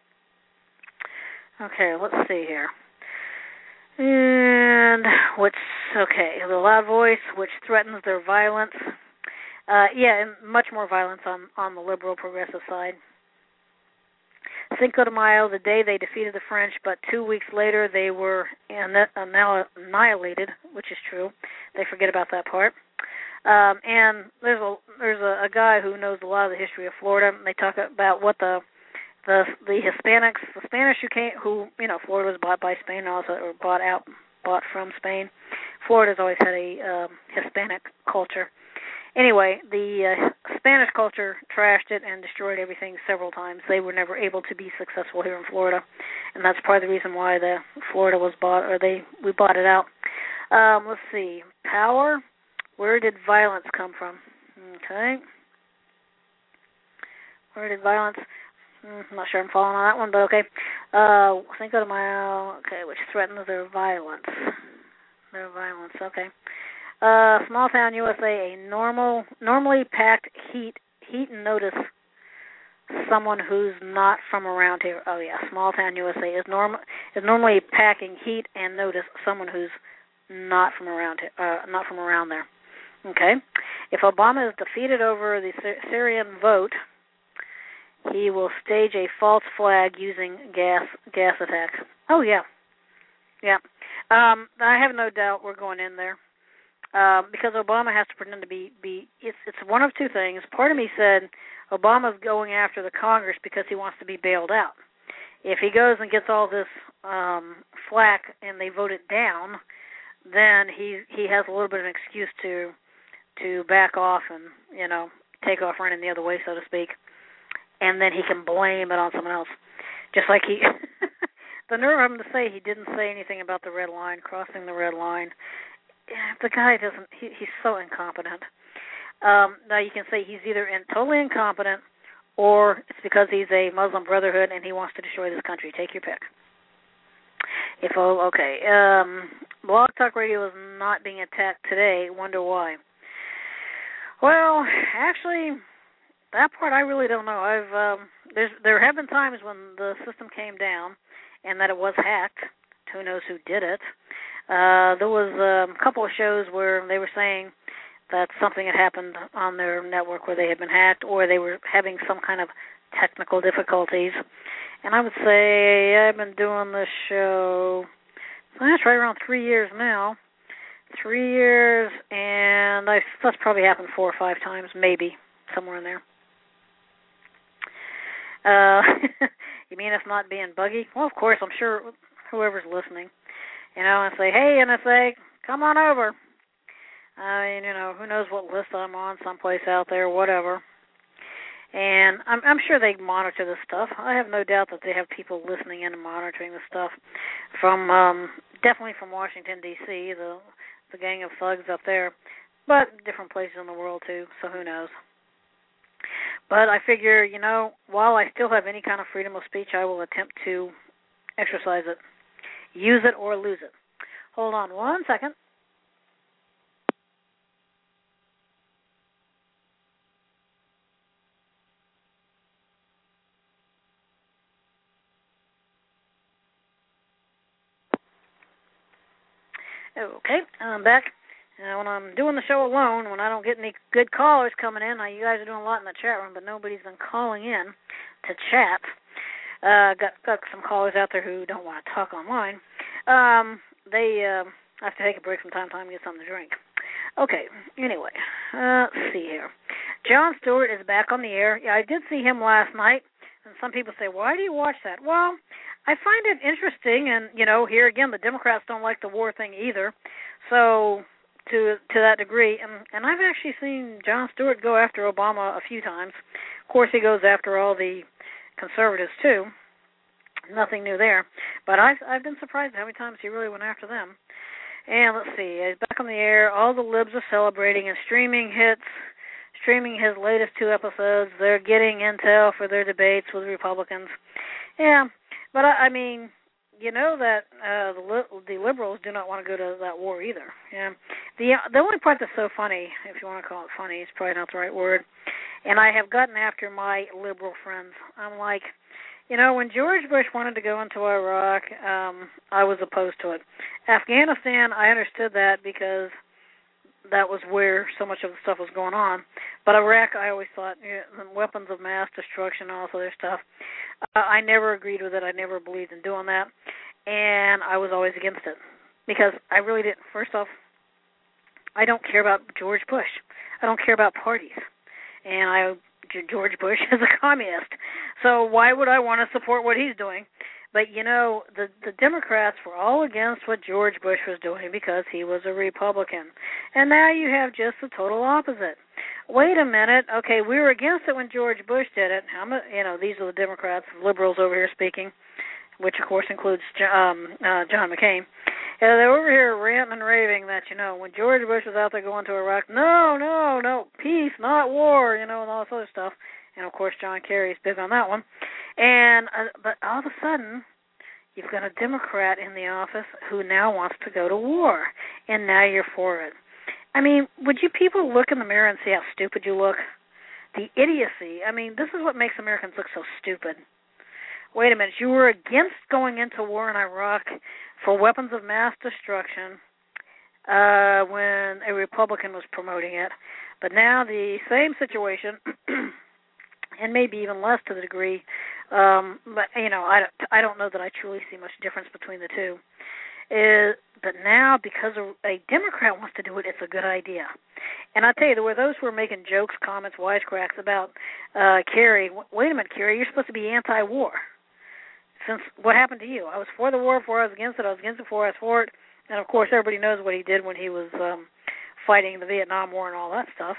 Okay, let's see here. And the loud voice, which threatens their violence. And much more violence on the liberal progressive side. Cinco de Mayo, the day they defeated the French, but 2 weeks later they were annihilated, which is true. They forget about that part. And there's a guy who knows a lot of the history of Florida. And they talk about what the Hispanics, the Spanish who Florida was bought by Spain also, or bought from Spain. Florida's always had a Hispanic culture. Anyway, the Spanish culture trashed it and destroyed everything several times. They were never able to be successful here in Florida, and that's part of the reason why Florida was bought, or we bought it out. Let's see, power. Where did violence come from? Okay. Where did violence? I'm not sure I'm following on that one, but okay. Cinco de Mayo, okay, which threatens their violence. Okay. Small town USA, a normally packed heat and notice someone who's not from around here. Oh yeah, small town USA is normally packing heat and notice someone who's not from around there. Okay. If Obama is defeated over the Syrian vote, he will stage a false flag using gas attacks. Oh yeah. I have no doubt we're going in there. Because Obama has to pretend to be it's one of two things. Part of me said Obama's going after the Congress because he wants to be bailed out. If he goes and gets all this flack and they vote it down, then he has a little bit of an excuse to back off and take off running the other way, so to speak, and then he can blame it on someone else. Just like the nerve of him to say he didn't say anything about the red line, crossing the red line. The guy doesn't. He's so incompetent. Now you can say he's either totally incompetent, or it's because he's a Muslim Brotherhood and he wants to destroy this country. Take your pick. Blog Talk Radio is not being attacked today. Wonder why? Well, actually, that part I really don't know. There have been times when the system came down and that it was hacked. Who knows who did it? There was a couple of shows where they were saying that something had happened on their network where they had been hacked, or they were having some kind of technical difficulties. And I would say I've been doing this show, that's right around 3 years now. 3 years, and that's probably happened 4 or 5 times, maybe, somewhere in there. You mean it's not being buggy? Well, of course, I'm sure whoever's listening, and say, hey, NSA, come on over. Who knows what list I'm on, someplace out there, whatever. And I'm sure they monitor this stuff. I have no doubt that they have people listening in and monitoring this stuff from, definitely from Washington, D.C., the gang of thugs up there, but different places in the world, too, so who knows. But I figure, while I still have any kind of freedom of speech, I will attempt to exercise it. Use it or lose it. Hold on 1 second. Okay, I'm back. When I'm doing the show alone, when I don't get any good callers coming in, you guys are doing a lot in the chat room, but nobody's been calling in to chat. Got some callers out there who don't want to talk online. They have to take a break from time to time and get something to drink. Okay, anyway, let's see here. Jon Stewart is back on the air. Yeah, I did see him last night, and some people say, why do you watch that? Well, I find it interesting, and, here again, the Democrats don't like the war thing either, so to that degree, and I've actually seen Jon Stewart go after Obama a few times. Of course, he goes after all the conservatives, too. Nothing new there, but I've been surprised how many times he really went after them. And let's see, back on the air, all the libs are celebrating and streaming his latest 2 episodes. They're getting intel for their debates with Republicans. Yeah, but I mean, you know that the liberals do not want to go to that war either. Yeah, the only part that's so funny, if you want to call it funny, is probably not the right word. And I have gotten after my liberal friends. I'm like, you know, when George Bush wanted to go into Iraq, I was opposed to it. Afghanistan, I understood that because that was where so much of the stuff was going on. But Iraq, I always thought, weapons of mass destruction and all this other stuff, I never agreed with it. I never believed in doing that. And I was always against it because I really didn't. First off, I don't care about George Bush. I don't care about parties. And George Bush is a communist. So why would I want to support what he's doing? But, you know, the Democrats were all against what George Bush was doing because he was a Republican. And now you have just the total opposite. Wait a minute. Okay, we were against it when George Bush did it. You know, these are the Democrats, liberals over here speaking, which, of course, includes John McCain. They're over here ranting and raving that, you know, when George Bush was out there going to Iraq, no, peace, not war, you know, and all this other stuff. And, of course, John Kerry's big on that one. And but all of a sudden, you've got a Democrat in the office who now wants to go to war, and now you're for it. I mean, would you people look in the mirror and see how stupid you look? The idiocy. I mean, this is what makes Americans look so stupid. Wait a minute. You were against going into war in Iraq for weapons of mass destruction when a Republican was promoting it. But now the same situation, and maybe even less to the degree, but, you know, I don't know that I truly see much difference between the two. But now, because a Democrat wants to do it, it's a good idea. And I tell you, there were those who were making jokes, comments, wisecracks about Kerry. Wait a minute, Kerry, you're supposed to be anti-war. Since what happened to you? I was for the war before I was against it. I was against it before I was for it. And, of course, everybody knows what he did when he was fighting the Vietnam War and all that stuff.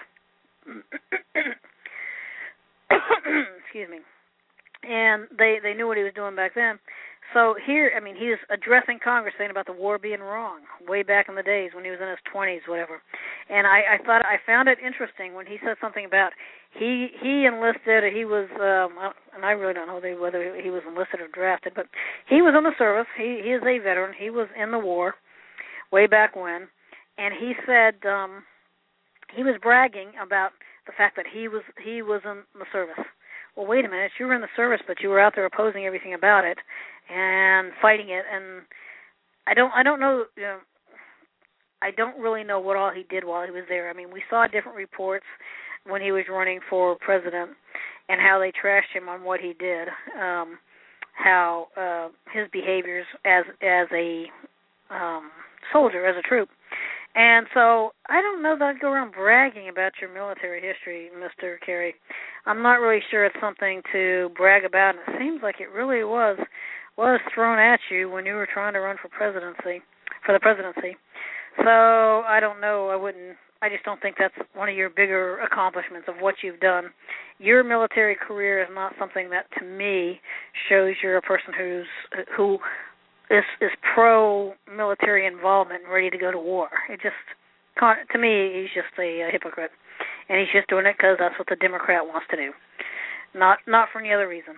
Excuse me. And they knew what he was doing back then. So here, I mean, he was addressing Congress saying about the war being wrong way back in the days when he was in his 20s, whatever. And I found it interesting when he said something about he enlisted, he was, and I really don't know whether he was enlisted or drafted, but he was in the service. He is a veteran. He was in the war way back when. And he said he was bragging about the fact that he was in the service. Well, wait a minute. You were in the service, but you were out there opposing everything about it and fighting it. And I don't know. You know, I don't really know what all he did while he was there. I mean, we saw different reports when he was running for president and how they trashed him on what he did, how his behaviors as a soldier, as a troop. And so I don't know that I'd go around bragging about your military history, Mr. Kerry. I'm not really sure it's something to brag about, and it seems like it really was thrown at you when you were trying to run for the presidency. So I don't know. I just don't think that's one of your bigger accomplishments of what you've done. Your military career is not something that, to me, shows you're a person who is pro-military involvement and ready to go to war. It just, to me, he's just a hypocrite. And he's just doing it because that's what the Democrat wants to do. Not for any other reason.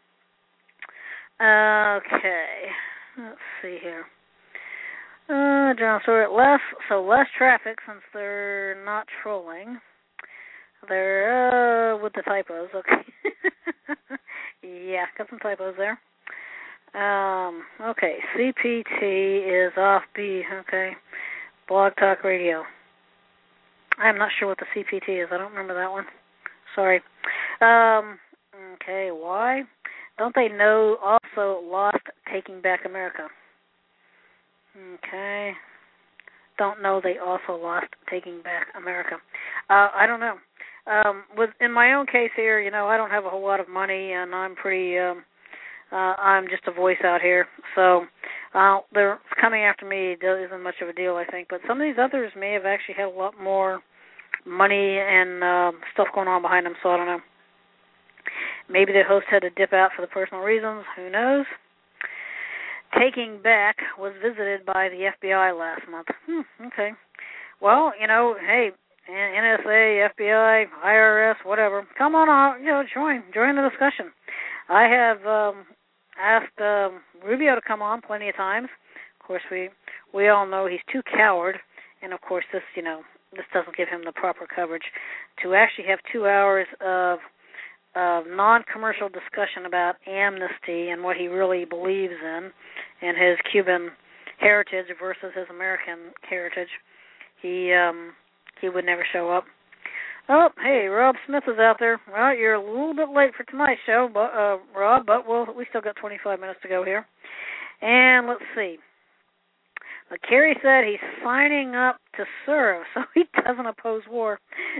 Okay. Let's see here. John Stewart, less traffic since they're not trolling. They're with the typos, okay. Yeah, got some typos there. Okay, CPT is off B, okay. Blog Talk Radio. I'm not sure what the CPT is. I don't remember that one. Sorry. Okay, why? Don't they know also lost Taking Back America? Okay. Don't know they also lost Taking Back America. I don't know. In my own case here, you know, I don't have a whole lot of money, and I'm pretty... I'm just a voice out here, so they're coming after me. Isn't much of a deal, I think. But some of these others may have actually had a lot more money and stuff going on behind them, so I don't know. Maybe the host had to dip out for the personal reasons. Who knows? Taking Back was visited by the FBI last month. Okay. Well, hey, NSA, FBI, IRS, whatever. Come on out, join the discussion. I have asked Rubio to come on plenty of times. Of course, we all know he's too coward, and of course this doesn't give him the proper coverage. To actually have 2 hours of non-commercial discussion about amnesty and what he really believes in, and his Cuban heritage versus his American heritage, he would never show up. Oh, hey, Rob Smith is out there. Well, you're a little bit late for tonight's show, Rob, but we still got 25 minutes to go here. And let's see. Kerry said he's signing up to serve, so he doesn't oppose war.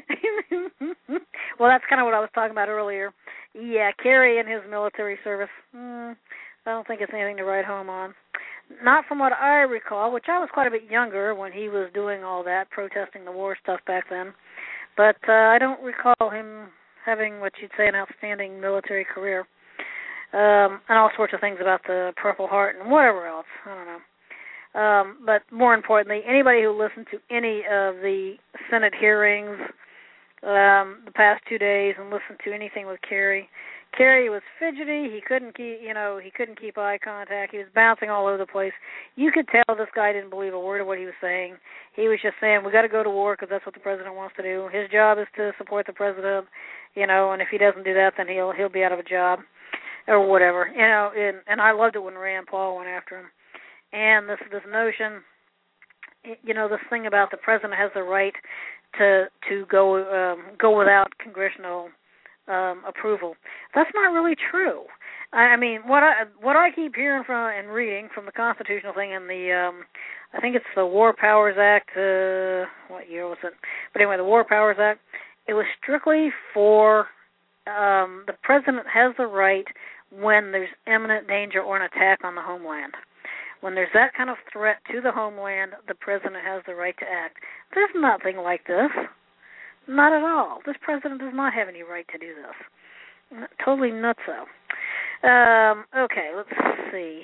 Well, that's kind of what I was talking about earlier. Yeah, Kerry and his military service. I don't think it's anything to write home on. Not from what I recall, which I was quite a bit younger when he was doing all that, protesting the war stuff back then. But I don't recall him having what you'd say an outstanding military career. And all sorts of things about the Purple Heart and whatever else. I don't know. But more importantly, anybody who listened to any of the Senate hearings the past 2 days and listened to anything with Kerry was fidgety. He couldn't keep eye contact. He was bouncing all over the place. You could tell this guy didn't believe a word of what he was saying. He was just saying, we got to go to war because that's what the president wants to do. His job is to support the president, and if he doesn't do that, then he'll be out of a job or whatever, And I loved it when Rand Paul went after him. And this notion, this thing about the president has the right to go without congressional approval. That's not really true. I mean, what I keep hearing from and reading from the constitutional thing and the I think it's the War Powers Act. What year was it? But anyway, the War Powers Act. It was strictly for the president has the right when there's imminent danger or an attack on the homeland. When there's that kind of threat to the homeland, the president has the right to act. There's nothing like this. Not at all. This president does not have any right to do this. Totally nutso. Okay, let's see.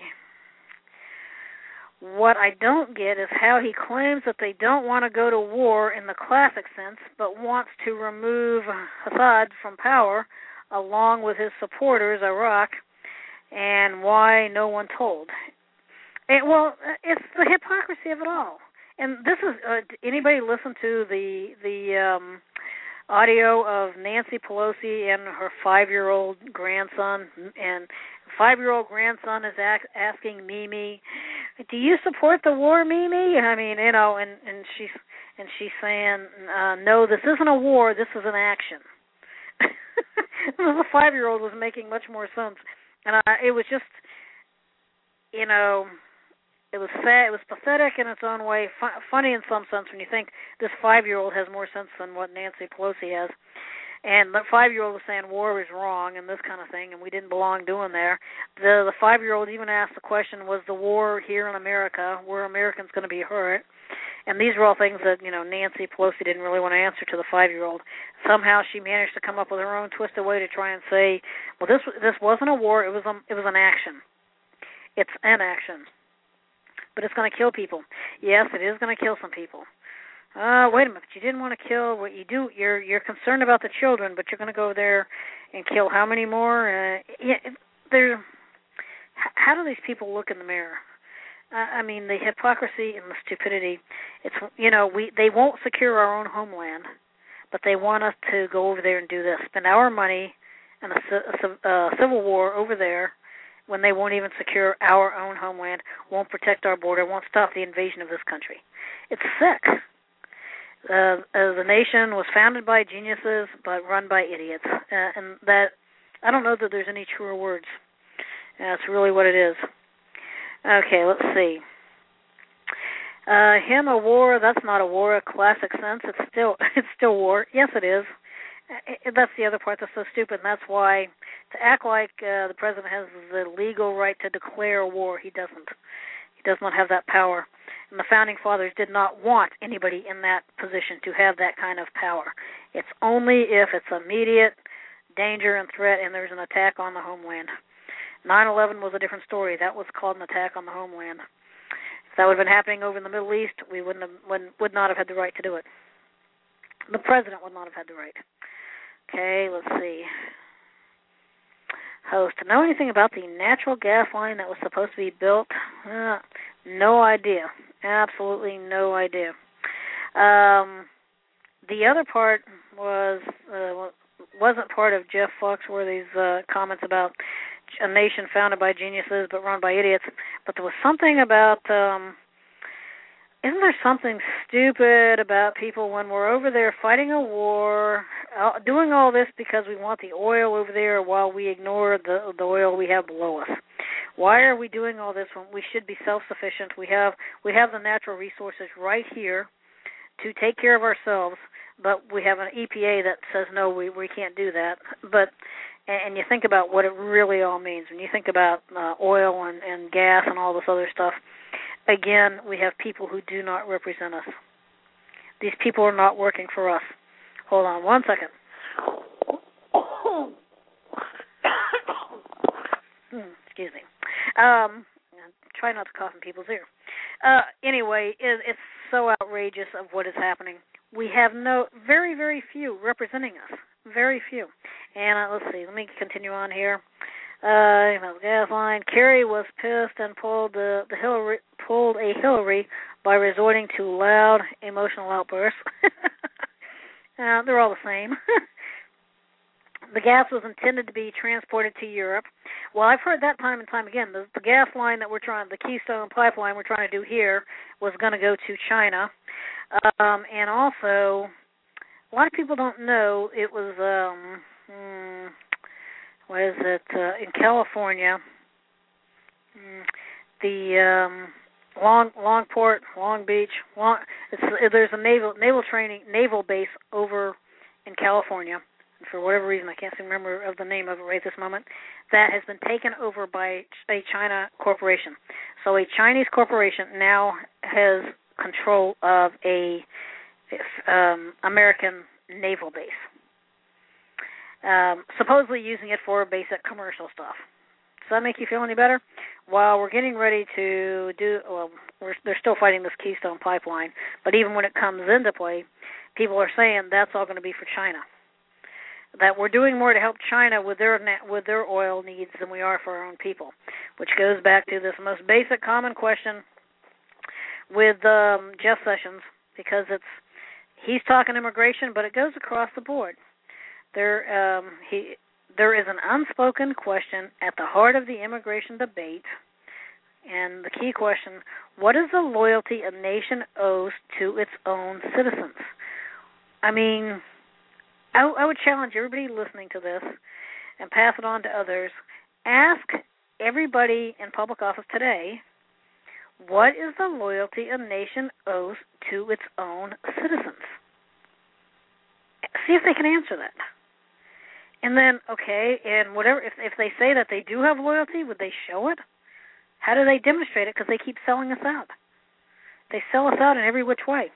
What I don't get is how he claims that they don't want to go to war in the classic sense, but wants to remove Assad from power along with his supporters, Iraq, and why no one told. It's the hypocrisy of it all. And this is anybody listen to the audio of Nancy Pelosi and her 5-year-old grandson, and 5-year-old grandson is asking Mimi, "Do you support the war, Mimi?" I mean, and she's saying, "No, this isn't a war. This is an action." The 5-year-old was making much more sense, and it was just, it was sad. It was pathetic in its own way, funny in some sense when you think this 5-year-old has more sense than what Nancy Pelosi has. And the 5-year-old was saying war is wrong and this kind of thing, and we didn't belong doing there. The 5-year-old even asked the question, was the war here in America? Were Americans going to be hurt? And these were all things that, Nancy Pelosi didn't really want to answer to the 5-year-old. Somehow she managed to come up with her own twisted way to try and say, well, this wasn't a war, it was an action. It's an action. But it's going to kill people. Yes, it is going to kill some people. Wait a minute, you didn't want to kill what you do. You're concerned about the children, but you're going to go there and kill how many more? How do these people look in the mirror? I mean, the hypocrisy and the stupidity. It's they won't secure our own homeland, but they want us to go over there and do this, spend our money in a civil war over there, when they won't even secure our own homeland, won't protect our border, won't stop the invasion of this country. It's sick. The nation was founded by geniuses, but run by idiots. And that, I don't know that there's any truer words. That's really what it is. Okay, let's see. Him a war, that's not a war, a classic sense. It's still war. Yes, it is. That's the other part that's so stupid, and that's why to act like the president has the legal right to declare war, he doesn't. He does not have that power. And the Founding Fathers did not want anybody in that position to have that kind of power. It's only if it's immediate danger and threat and there's an attack on the homeland. 9/11 was a different story. That was called an attack on the homeland. If that would have been happening over in the Middle East, we would not have had the right to do it. The president would not have had the right. Okay, let's see. Host, know anything about the natural gas line that was supposed to be built? No idea. Absolutely no idea. The other part wasn't part of Jeff Foxworthy's comments about a nation founded by geniuses but run by idiots. But there was something about, isn't there something stupid about people when we're over there fighting a war, doing all this because we want the oil over there while we ignore the oil we have below us? Why are we doing all this when we should be self-sufficient? We have the natural resources right here to take care of ourselves, but we have an EPA that says no, we can't do that. And you think about what it really all means. When you think about oil and gas and all this other stuff, again, we have people who do not represent us. These people are not working for us. Hold on one second. Excuse me. Try not to cough in people's ear. Anyway, it's so outrageous of what is happening. We have very, very few representing us. Very few. And let's see. Let me continue on here. Gas line. Kerry was pissed and pulled a Hillary by resorting to loud emotional outbursts. They're all the same. The gas was intended to be transported to Europe. Well, I've heard that time and time again. The gas line that the Keystone pipeline we're trying to do here was going to go to China. And also, a lot of people don't know it was, in California, the Longport, Long Beach. There's a naval base over in California. For whatever reason, I can't remember of the name of it right this moment, that has been taken over by a China corporation. So a Chinese corporation now has control of a American naval base, supposedly using it for basic commercial stuff. Does that make you feel any better? While we're getting ready to they're still fighting this Keystone pipeline, but even when it comes into play, people are saying that's all going to be for China. That we're doing more to help China with their oil needs than we are for our own people, which goes back to this most basic common question with Jeff Sessions, because he's talking immigration, but it goes across the board. There is an unspoken question at the heart of the immigration debate, and the key question: what is the loyalty a nation owes to its own citizens? I mean, I would challenge everybody listening to this and pass it on to others. Ask everybody in public office today, what is the loyalty a nation owes to its own citizens? See if they can answer that. And then, okay, and whatever, if they say that they do have loyalty, would they show it? How do they demonstrate it? Because they keep selling us out. They sell us out in every which way.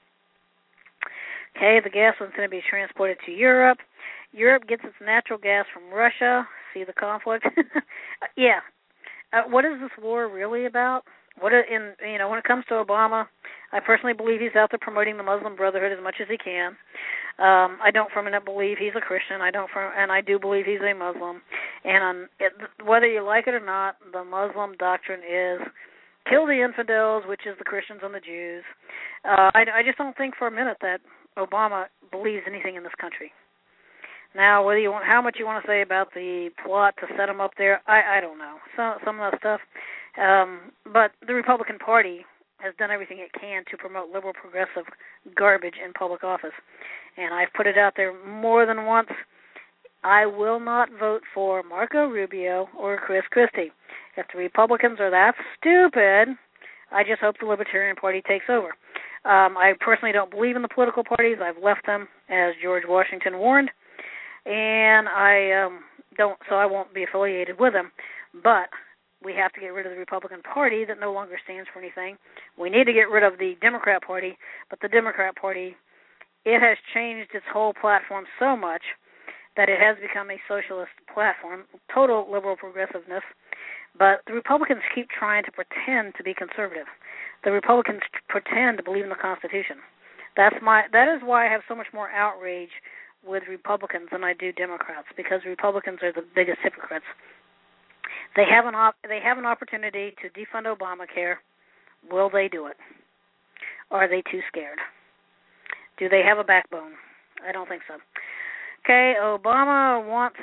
Okay, the gas was going to be transported to Europe. Europe gets its natural gas from Russia. See the conflict? Yeah. What is this war really about? When it comes to Obama, I personally believe he's out there promoting the Muslim Brotherhood as much as he can. I don't for a minute believe he's a Christian. And I do believe he's a Muslim. And whether you like it or not, the Muslim doctrine is kill the infidels, which is the Christians and the Jews. I just don't think for a minute that Obama believes anything in this country. Now, how much you want to say about the plot to set him up there, I don't know. Some of that stuff. But the Republican Party has done everything it can to promote liberal progressive garbage in public office. And I've put it out there more than once. I will not vote for Marco Rubio or Chris Christie. If the Republicans are that stupid, I just hope the Libertarian Party takes over. I personally don't believe in the political parties. I've left them, as George Washington warned, and I won't be affiliated with them. But we have to get rid of the Republican Party that no longer stands for anything. We need to get rid of the Democrat Party, but the Democrat Party, it has changed its whole platform so much that it has become a socialist platform, total liberal progressiveness. But the Republicans keep trying to pretend to be conservative. The Republicans pretend to believe in the Constitution. That is why I have so much more outrage with Republicans than I do Democrats, because Republicans are the biggest hypocrites. They have an opportunity to defund Obamacare. Will they do it? Or are they too scared? Do they have a backbone? I don't think so. Okay, Obama wants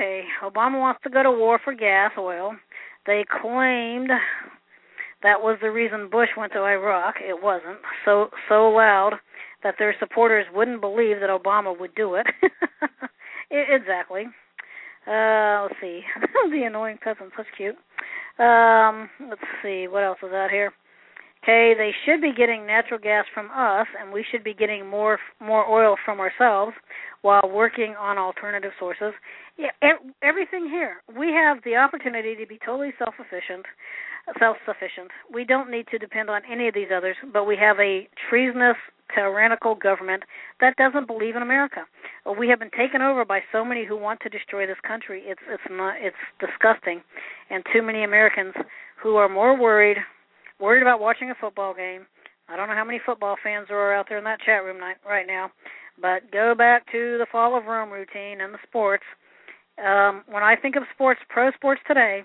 to go to war for gas, oil. They claimed that was the reason Bush went to Iraq. It wasn't. So loud that their supporters wouldn't believe that Obama would do it. Exactly. Let's see. The annoying peasants. That's cute. Let's see. What else is out here? Okay, they should be getting natural gas from us, and we should be getting more oil from ourselves while working on alternative sources. Yeah, everything here. We have the opportunity to be totally self-sufficient. We don't need to depend on any of these others, but we have a treasonous, tyrannical government that doesn't believe in America. We have been taken over by so many who want to destroy this country. It's disgusting, and too many Americans who are more worried about watching a football game. I don't know how many football fans there are out there in that chat room right now, but go back to the Fall of Rome routine and the sports. When I think of sports, pro sports today,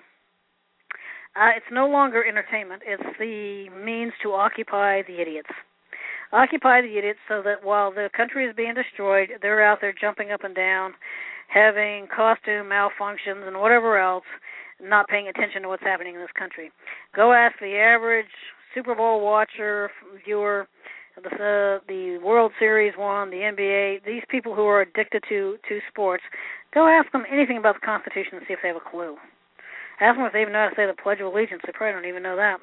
it's no longer entertainment. It's the means to occupy the idiots. Occupy the idiots so that while the country is being destroyed, they're out there jumping up and down, having costume malfunctions and whatever else, not paying attention to what's happening in this country. Go ask the average Super Bowl watcher, viewer, the World Series one, the NBA, these people who are addicted to sports, go ask them anything about the Constitution and see if they have a clue. Ask them if they even know how to say the Pledge of Allegiance. They probably don't even know that.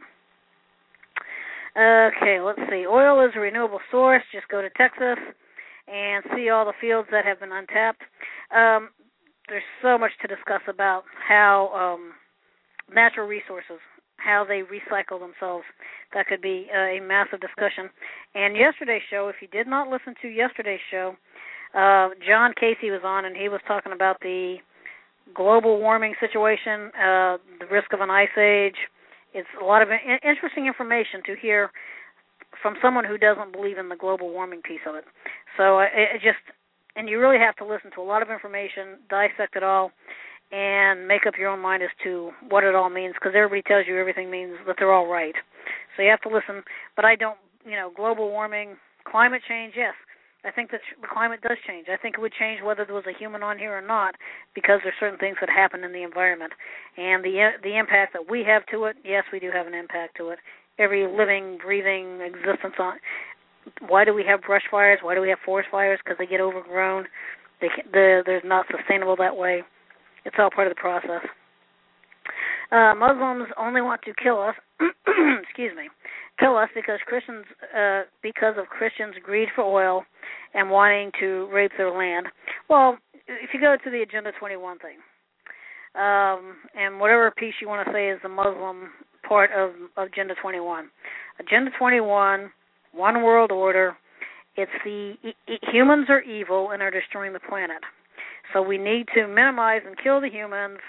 Okay, let's see. Oil is a renewable source. Just go to Texas and see all the fields that have been untapped. There's so much to discuss about how natural resources, how they recycle themselves. That could be a massive discussion. And yesterday's show, if you did not listen to yesterday's show, John Casey was on, and he was talking about the global warming situation, the risk of an ice age. It's a lot of interesting information to hear from someone who doesn't believe in the global warming piece of it. So and you really have to listen to a lot of information, dissect it all, and make up your own mind as to what it all means, because everybody tells you everything means that they're all right. So you have to listen. But I don't, global warming, climate change, yes. I think that the climate does change. I think it would change whether there was a human on here or not, because there's certain things that happen in the environment. And the impact that we have to it, yes, we do have an impact to it. Every living, breathing existence on. Why do we have brush fires? Why do we have forest fires? Because they get overgrown. They're not sustainable that way. It's all part of the process. Muslims only want to kill us. Excuse me, kill us because of Christians' greed for oil and wanting to rape their land. Well, if you go to the Agenda 21 thing, and whatever piece you want to say is the Muslim part of Agenda 21, Agenda 21. One world order. It's humans are evil and are destroying the planet. So we need to minimize and kill the humans.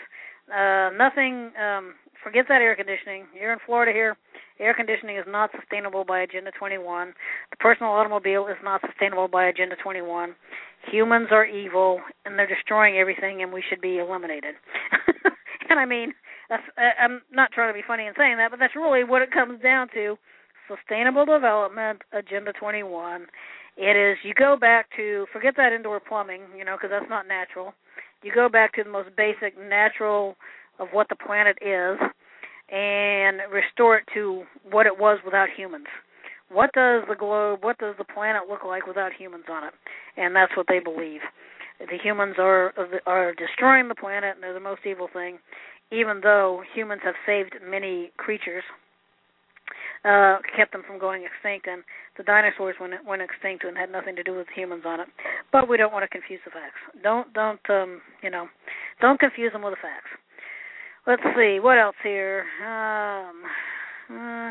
Forget that air conditioning. You're in Florida here. Air conditioning is not sustainable by Agenda 21. The personal automobile is not sustainable by Agenda 21. Humans are evil and they're destroying everything, and we should be eliminated. And I mean, I'm not trying to be funny in saying that, but that's really what it comes down to. Sustainable Development, Agenda 21. It is, you go back to, forget that indoor plumbing, because that's not natural. You go back to the most basic natural of what the planet is and restore it to what it was without humans. What does the globe, what does the planet look like without humans on it? And that's what they believe. The humans are destroying the planet, and they're the most evil thing, even though humans have saved many creatures. Kept them from going extinct, and the dinosaurs went extinct and had nothing to do with humans on it. But we don't want to confuse the facts. Don't confuse them with the facts. Let's see what else here.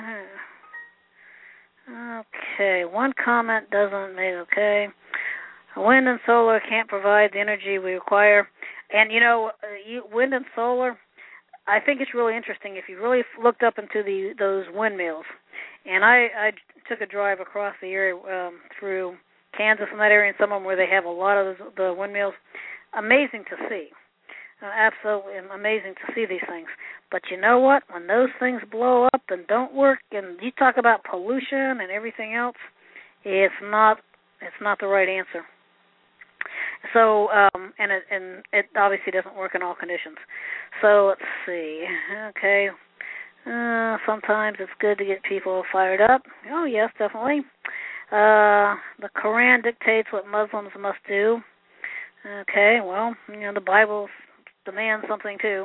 Okay, one comment doesn't make okay. Wind and solar can't provide the energy we require. And, wind and solar, I think it's really interesting if you really looked up into those windmills. And I took a drive across the area through Kansas and that area, and some of them where they have a lot of the windmills. Amazing to see. Absolutely amazing to see these things. But you know what? When those things blow up and don't work, and you talk about pollution and everything else, it's not the right answer. So, and it obviously doesn't work in all conditions. So let's see. Okay. Sometimes it's good to get people fired up. Oh, yes, definitely. The Quran dictates what Muslims must do. Okay, well, the Bible demands something too.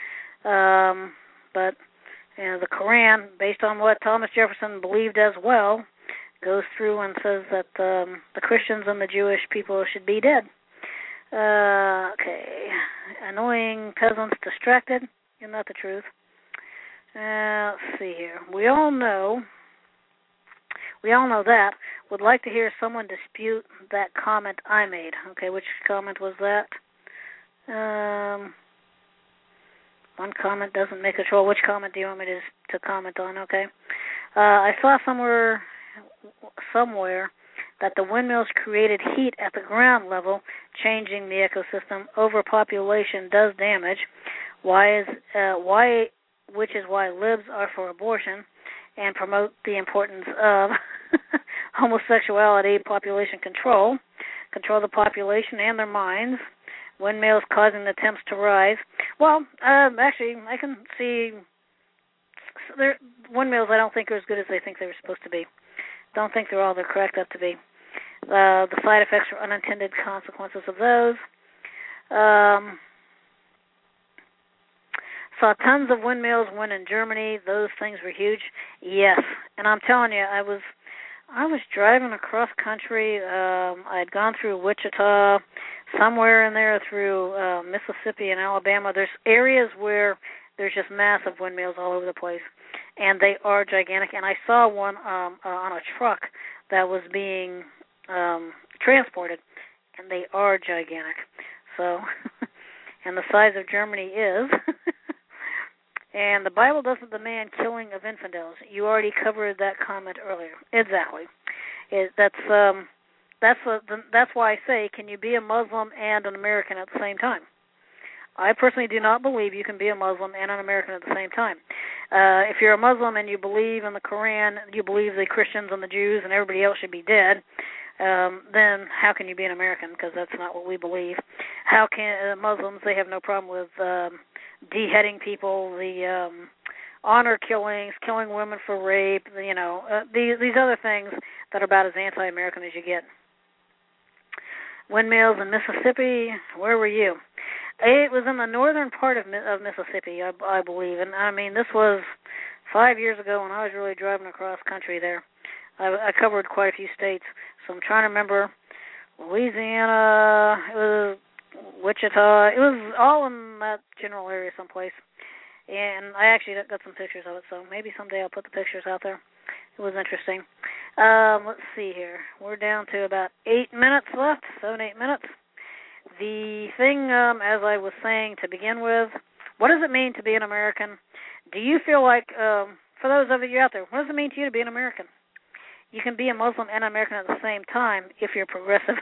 But the Quran, based on what Thomas Jefferson believed as well, goes through and says that the Christians and the Jewish people should be dead. Okay. Annoying peasants distracted. Isn't that the truth? Let's see here. We all know that. Would like to hear someone dispute that comment I made. Okay, which comment was that? One comment doesn't make a troll. Which comment do you want me to comment on? Okay. I saw somewhere that the windmills created heat at the ground level, changing the ecosystem. Overpopulation does damage. Which is why libs are for abortion and promote the importance of homosexuality, population control the population and their minds. Windmills causing the temps to rise. Well, actually, I can see windmills I don't think are as good as they think they were supposed to be. Don't think they're all they're cracked up to be. The side effects or unintended consequences of those. Saw tons of windmills when in Germany. Those things were huge. Yes, and I'm telling you, I was driving across country. I had gone through Wichita, somewhere in there through Mississippi and Alabama. There's areas where there's just massive windmills all over the place, and they are gigantic. And I saw one on a truck that was being transported, and they are gigantic. So, and the size of Germany is. And the Bible doesn't demand killing of infidels. You already covered that comment earlier. Exactly. That's why I say, can you be a Muslim and an American at the same time? I personally do not believe you can be a Muslim and an American at the same time. If you're a Muslim and you believe in the Quran, you believe the Christians and the Jews and everybody else should be dead, then how can you be an American? Because that's not what we believe. How can Muslims, they have no problem with beheading people, the honor killings, killing women for rape, these other things that are about as anti-American as you get. Windmills in Mississippi, where were you? It was in the northern part of Mississippi, I believe. And, I mean, this was 5 years ago when I was really driving across country there. I covered quite a few states, so I'm trying to remember. Louisiana, it was Wichita. It was all in that general area someplace. And I actually got some pictures of it, so maybe someday I'll put the pictures out there. It was interesting. Let's see here. We're down to about 8 minutes left, 7, 8 minutes. The thing, as I was saying to begin with, what does it mean to be an American? Do you feel like, for those of you out there, what does it mean to you to be an American? You can be a Muslim and an American at the same time if you're progressive.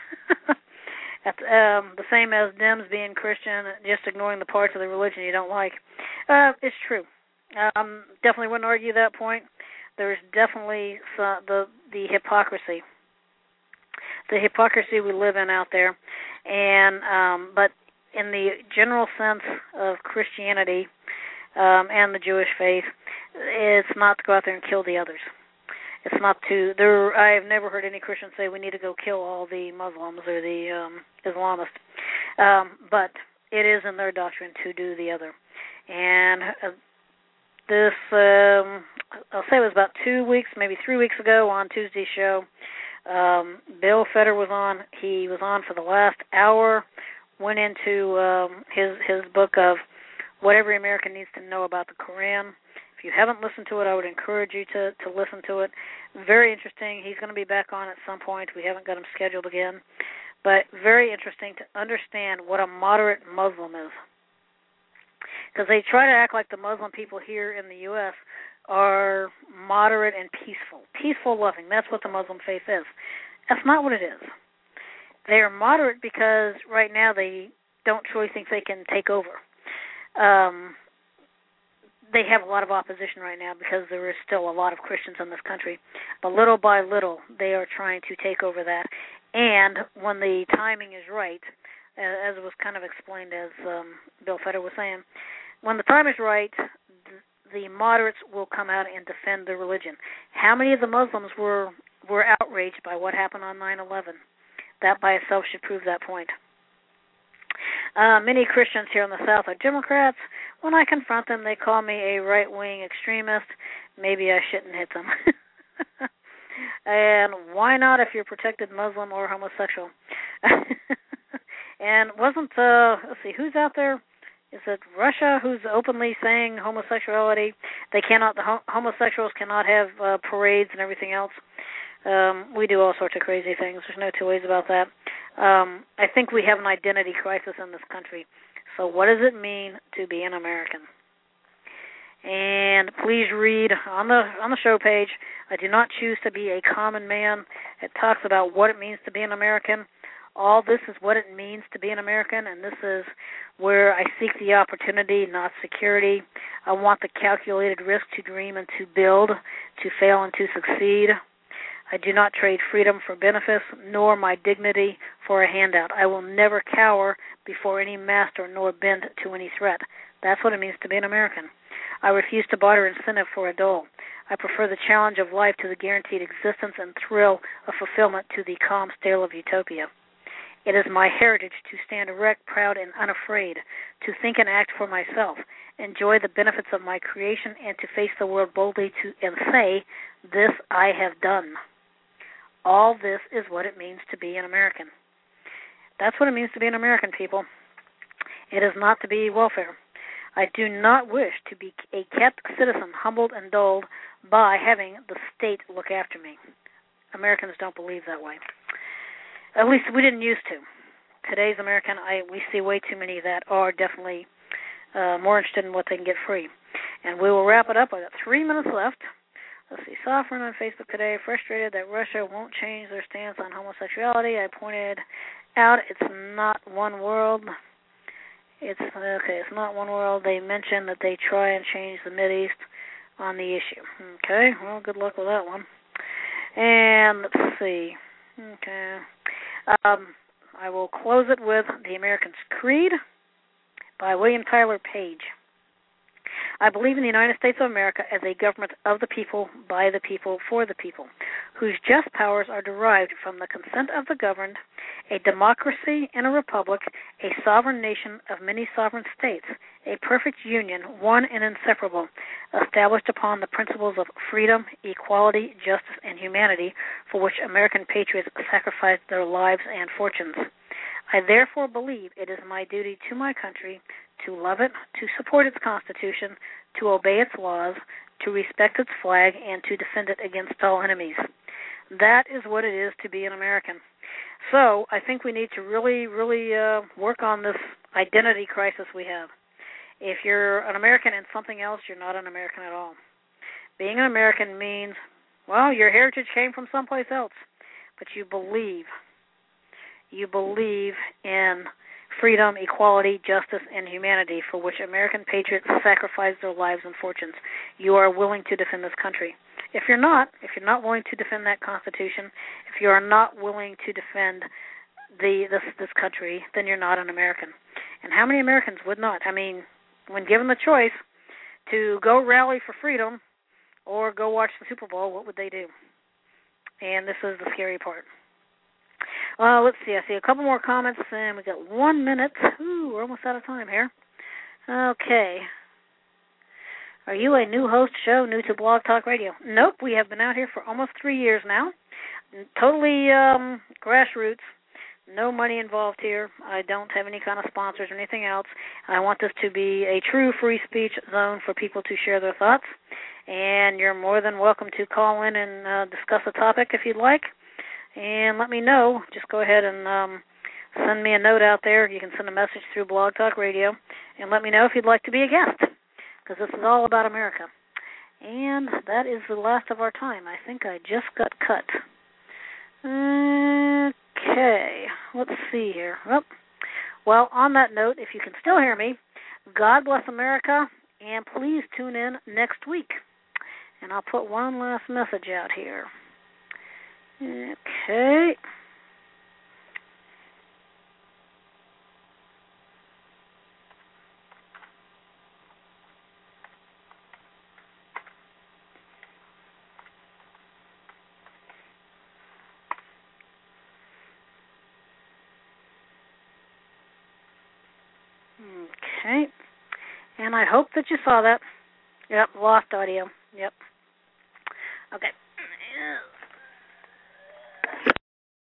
The same as Dems being Christian, just ignoring the parts of the religion you don't like. It's true. Definitely wouldn't argue that point. There's definitely the hypocrisy. The hypocrisy we live in out there. And but in the general sense of Christianity and the Jewish faith, it's not to go out there and kill the others. It's not to. I have never heard any Christian say we need to go kill all the Muslims or the Islamists. But it is in their doctrine to do the other. And this, I'll say it was about 2 weeks, maybe 3 weeks ago on Tuesday's show. Bill Feder was on. He was on for the last hour. Went into his book of what every American needs to know about the Quran. If you haven't listened to it, I would encourage you to listen to it. Very interesting. He's going to be back on at some point. We haven't got him scheduled again. but very interesting to understand what a moderate Muslim is. Because they try to act like the Muslim people here in the U.S. are moderate and peaceful. Peaceful, loving. That's what the Muslim faith is. That's not what it is. They are moderate because right now they don't truly think they can take over. They have a lot of opposition right now because there is still a lot of Christians in this country. But little by little, they are trying to take over that. And when the timing is right, as was kind of explained as Bill Fetter was saying, when the time is right, the moderates will come out and defend their religion. How many of the Muslims were outraged by what happened on 9/11? That by itself should prove that point. Many Christians here in the South are Democrats. When I confront them, they call me a right-wing extremist. Maybe I shouldn't hit them. And why not if you're protected Muslim or homosexual? And wasn't, let's see, who's out there? Is it Russia who's openly saying homosexuality? The homosexuals cannot have parades and everything else. We do all sorts of crazy things. There's no two ways about that. I think we have an identity crisis in this country. So what does it mean to be an American? And please read on the show page, I do not choose to be a common man. It talks about what it means to be an American. All this is what it means to be an American, and this is where I seek the opportunity, not security. I want the calculated risk to dream and to build, to fail and to succeed. I do not trade freedom for benefits, nor my dignity for a handout. I will never cower before any master, nor bend to any threat. That's what it means to be an American. I refuse to barter incentive for a dole. I prefer the challenge of life to the guaranteed existence and thrill of fulfillment to the calm stale of utopia. It is my heritage to stand erect, proud, and unafraid, to think and act for myself, enjoy the benefits of my creation, and to face the world boldly and say, this I have done. All this is what it means to be an American. That's what it means to be an American, people. It is not to be welfare. I do not wish to be a kept citizen, humbled and dulled by having the state look after me. Americans don't believe that way. At least we didn't used to. Today's American, we see way too many that are definitely more interested in what they can get free. And we will wrap it up. I've got 3 minutes left. Let's see. Sovereign on Facebook today, frustrated that Russia won't change their stance on homosexuality. I pointed out it's not one world. It's not one world. They mentioned that they try and change the Mideast on the issue. Okay, well, good luck with that one. And let's see. Okay. I will close it with The American's Creed by William Tyler Page. I believe in the United States of America as a government of the people, by the people, for the people, whose just powers are derived from the consent of the governed, a democracy and a republic, a sovereign nation of many sovereign states, a perfect union, one and inseparable, established upon the principles of freedom, equality, justice, and humanity, for which American patriots sacrificed their lives and fortunes. I therefore believe it is my duty to my country to love it, to support its Constitution, to obey its laws, to respect its flag, and to defend it against all enemies. That is what it is to be an American. So I think we need to really, really work on this identity crisis we have. If you're an American and something else, you're not an American at all. Being an American means, well, your heritage came from someplace else, but you believe in freedom, equality, justice, and humanity, for which American patriots sacrificed their lives and fortunes. You are willing to defend this country. If you're not willing to defend that Constitution, if you are not willing to defend this country, then you're not an American. And how many Americans would not? I mean, when given the choice to go rally for freedom or go watch the Super Bowl, what would they do? And this is the scary part. Well, let's see. I see a couple more comments, and we got 1 minute. Ooh, we're almost out of time here. Okay. Are you a new host show, new to Blog Talk Radio? Nope. We have been out here for almost 3 years now. Totally grassroots. No money involved here. I don't have any kind of sponsors or anything else. I want this to be a true free speech zone for people to share their thoughts. And you're more than welcome to call in and discuss a topic if you'd like. And let me know. Just go ahead and send me a note out there. You can send a message through Blog Talk Radio and let me know if you'd like to be a guest, because this is all about America. And that is the last of our time. I think I just got cut. Okay, let's see here. Well, on that note, if you can still hear me, God bless America, and please tune in next week. And I'll put one last message out here. Okay. Okay. And I hope that you saw that. Yep, lost audio. Yep.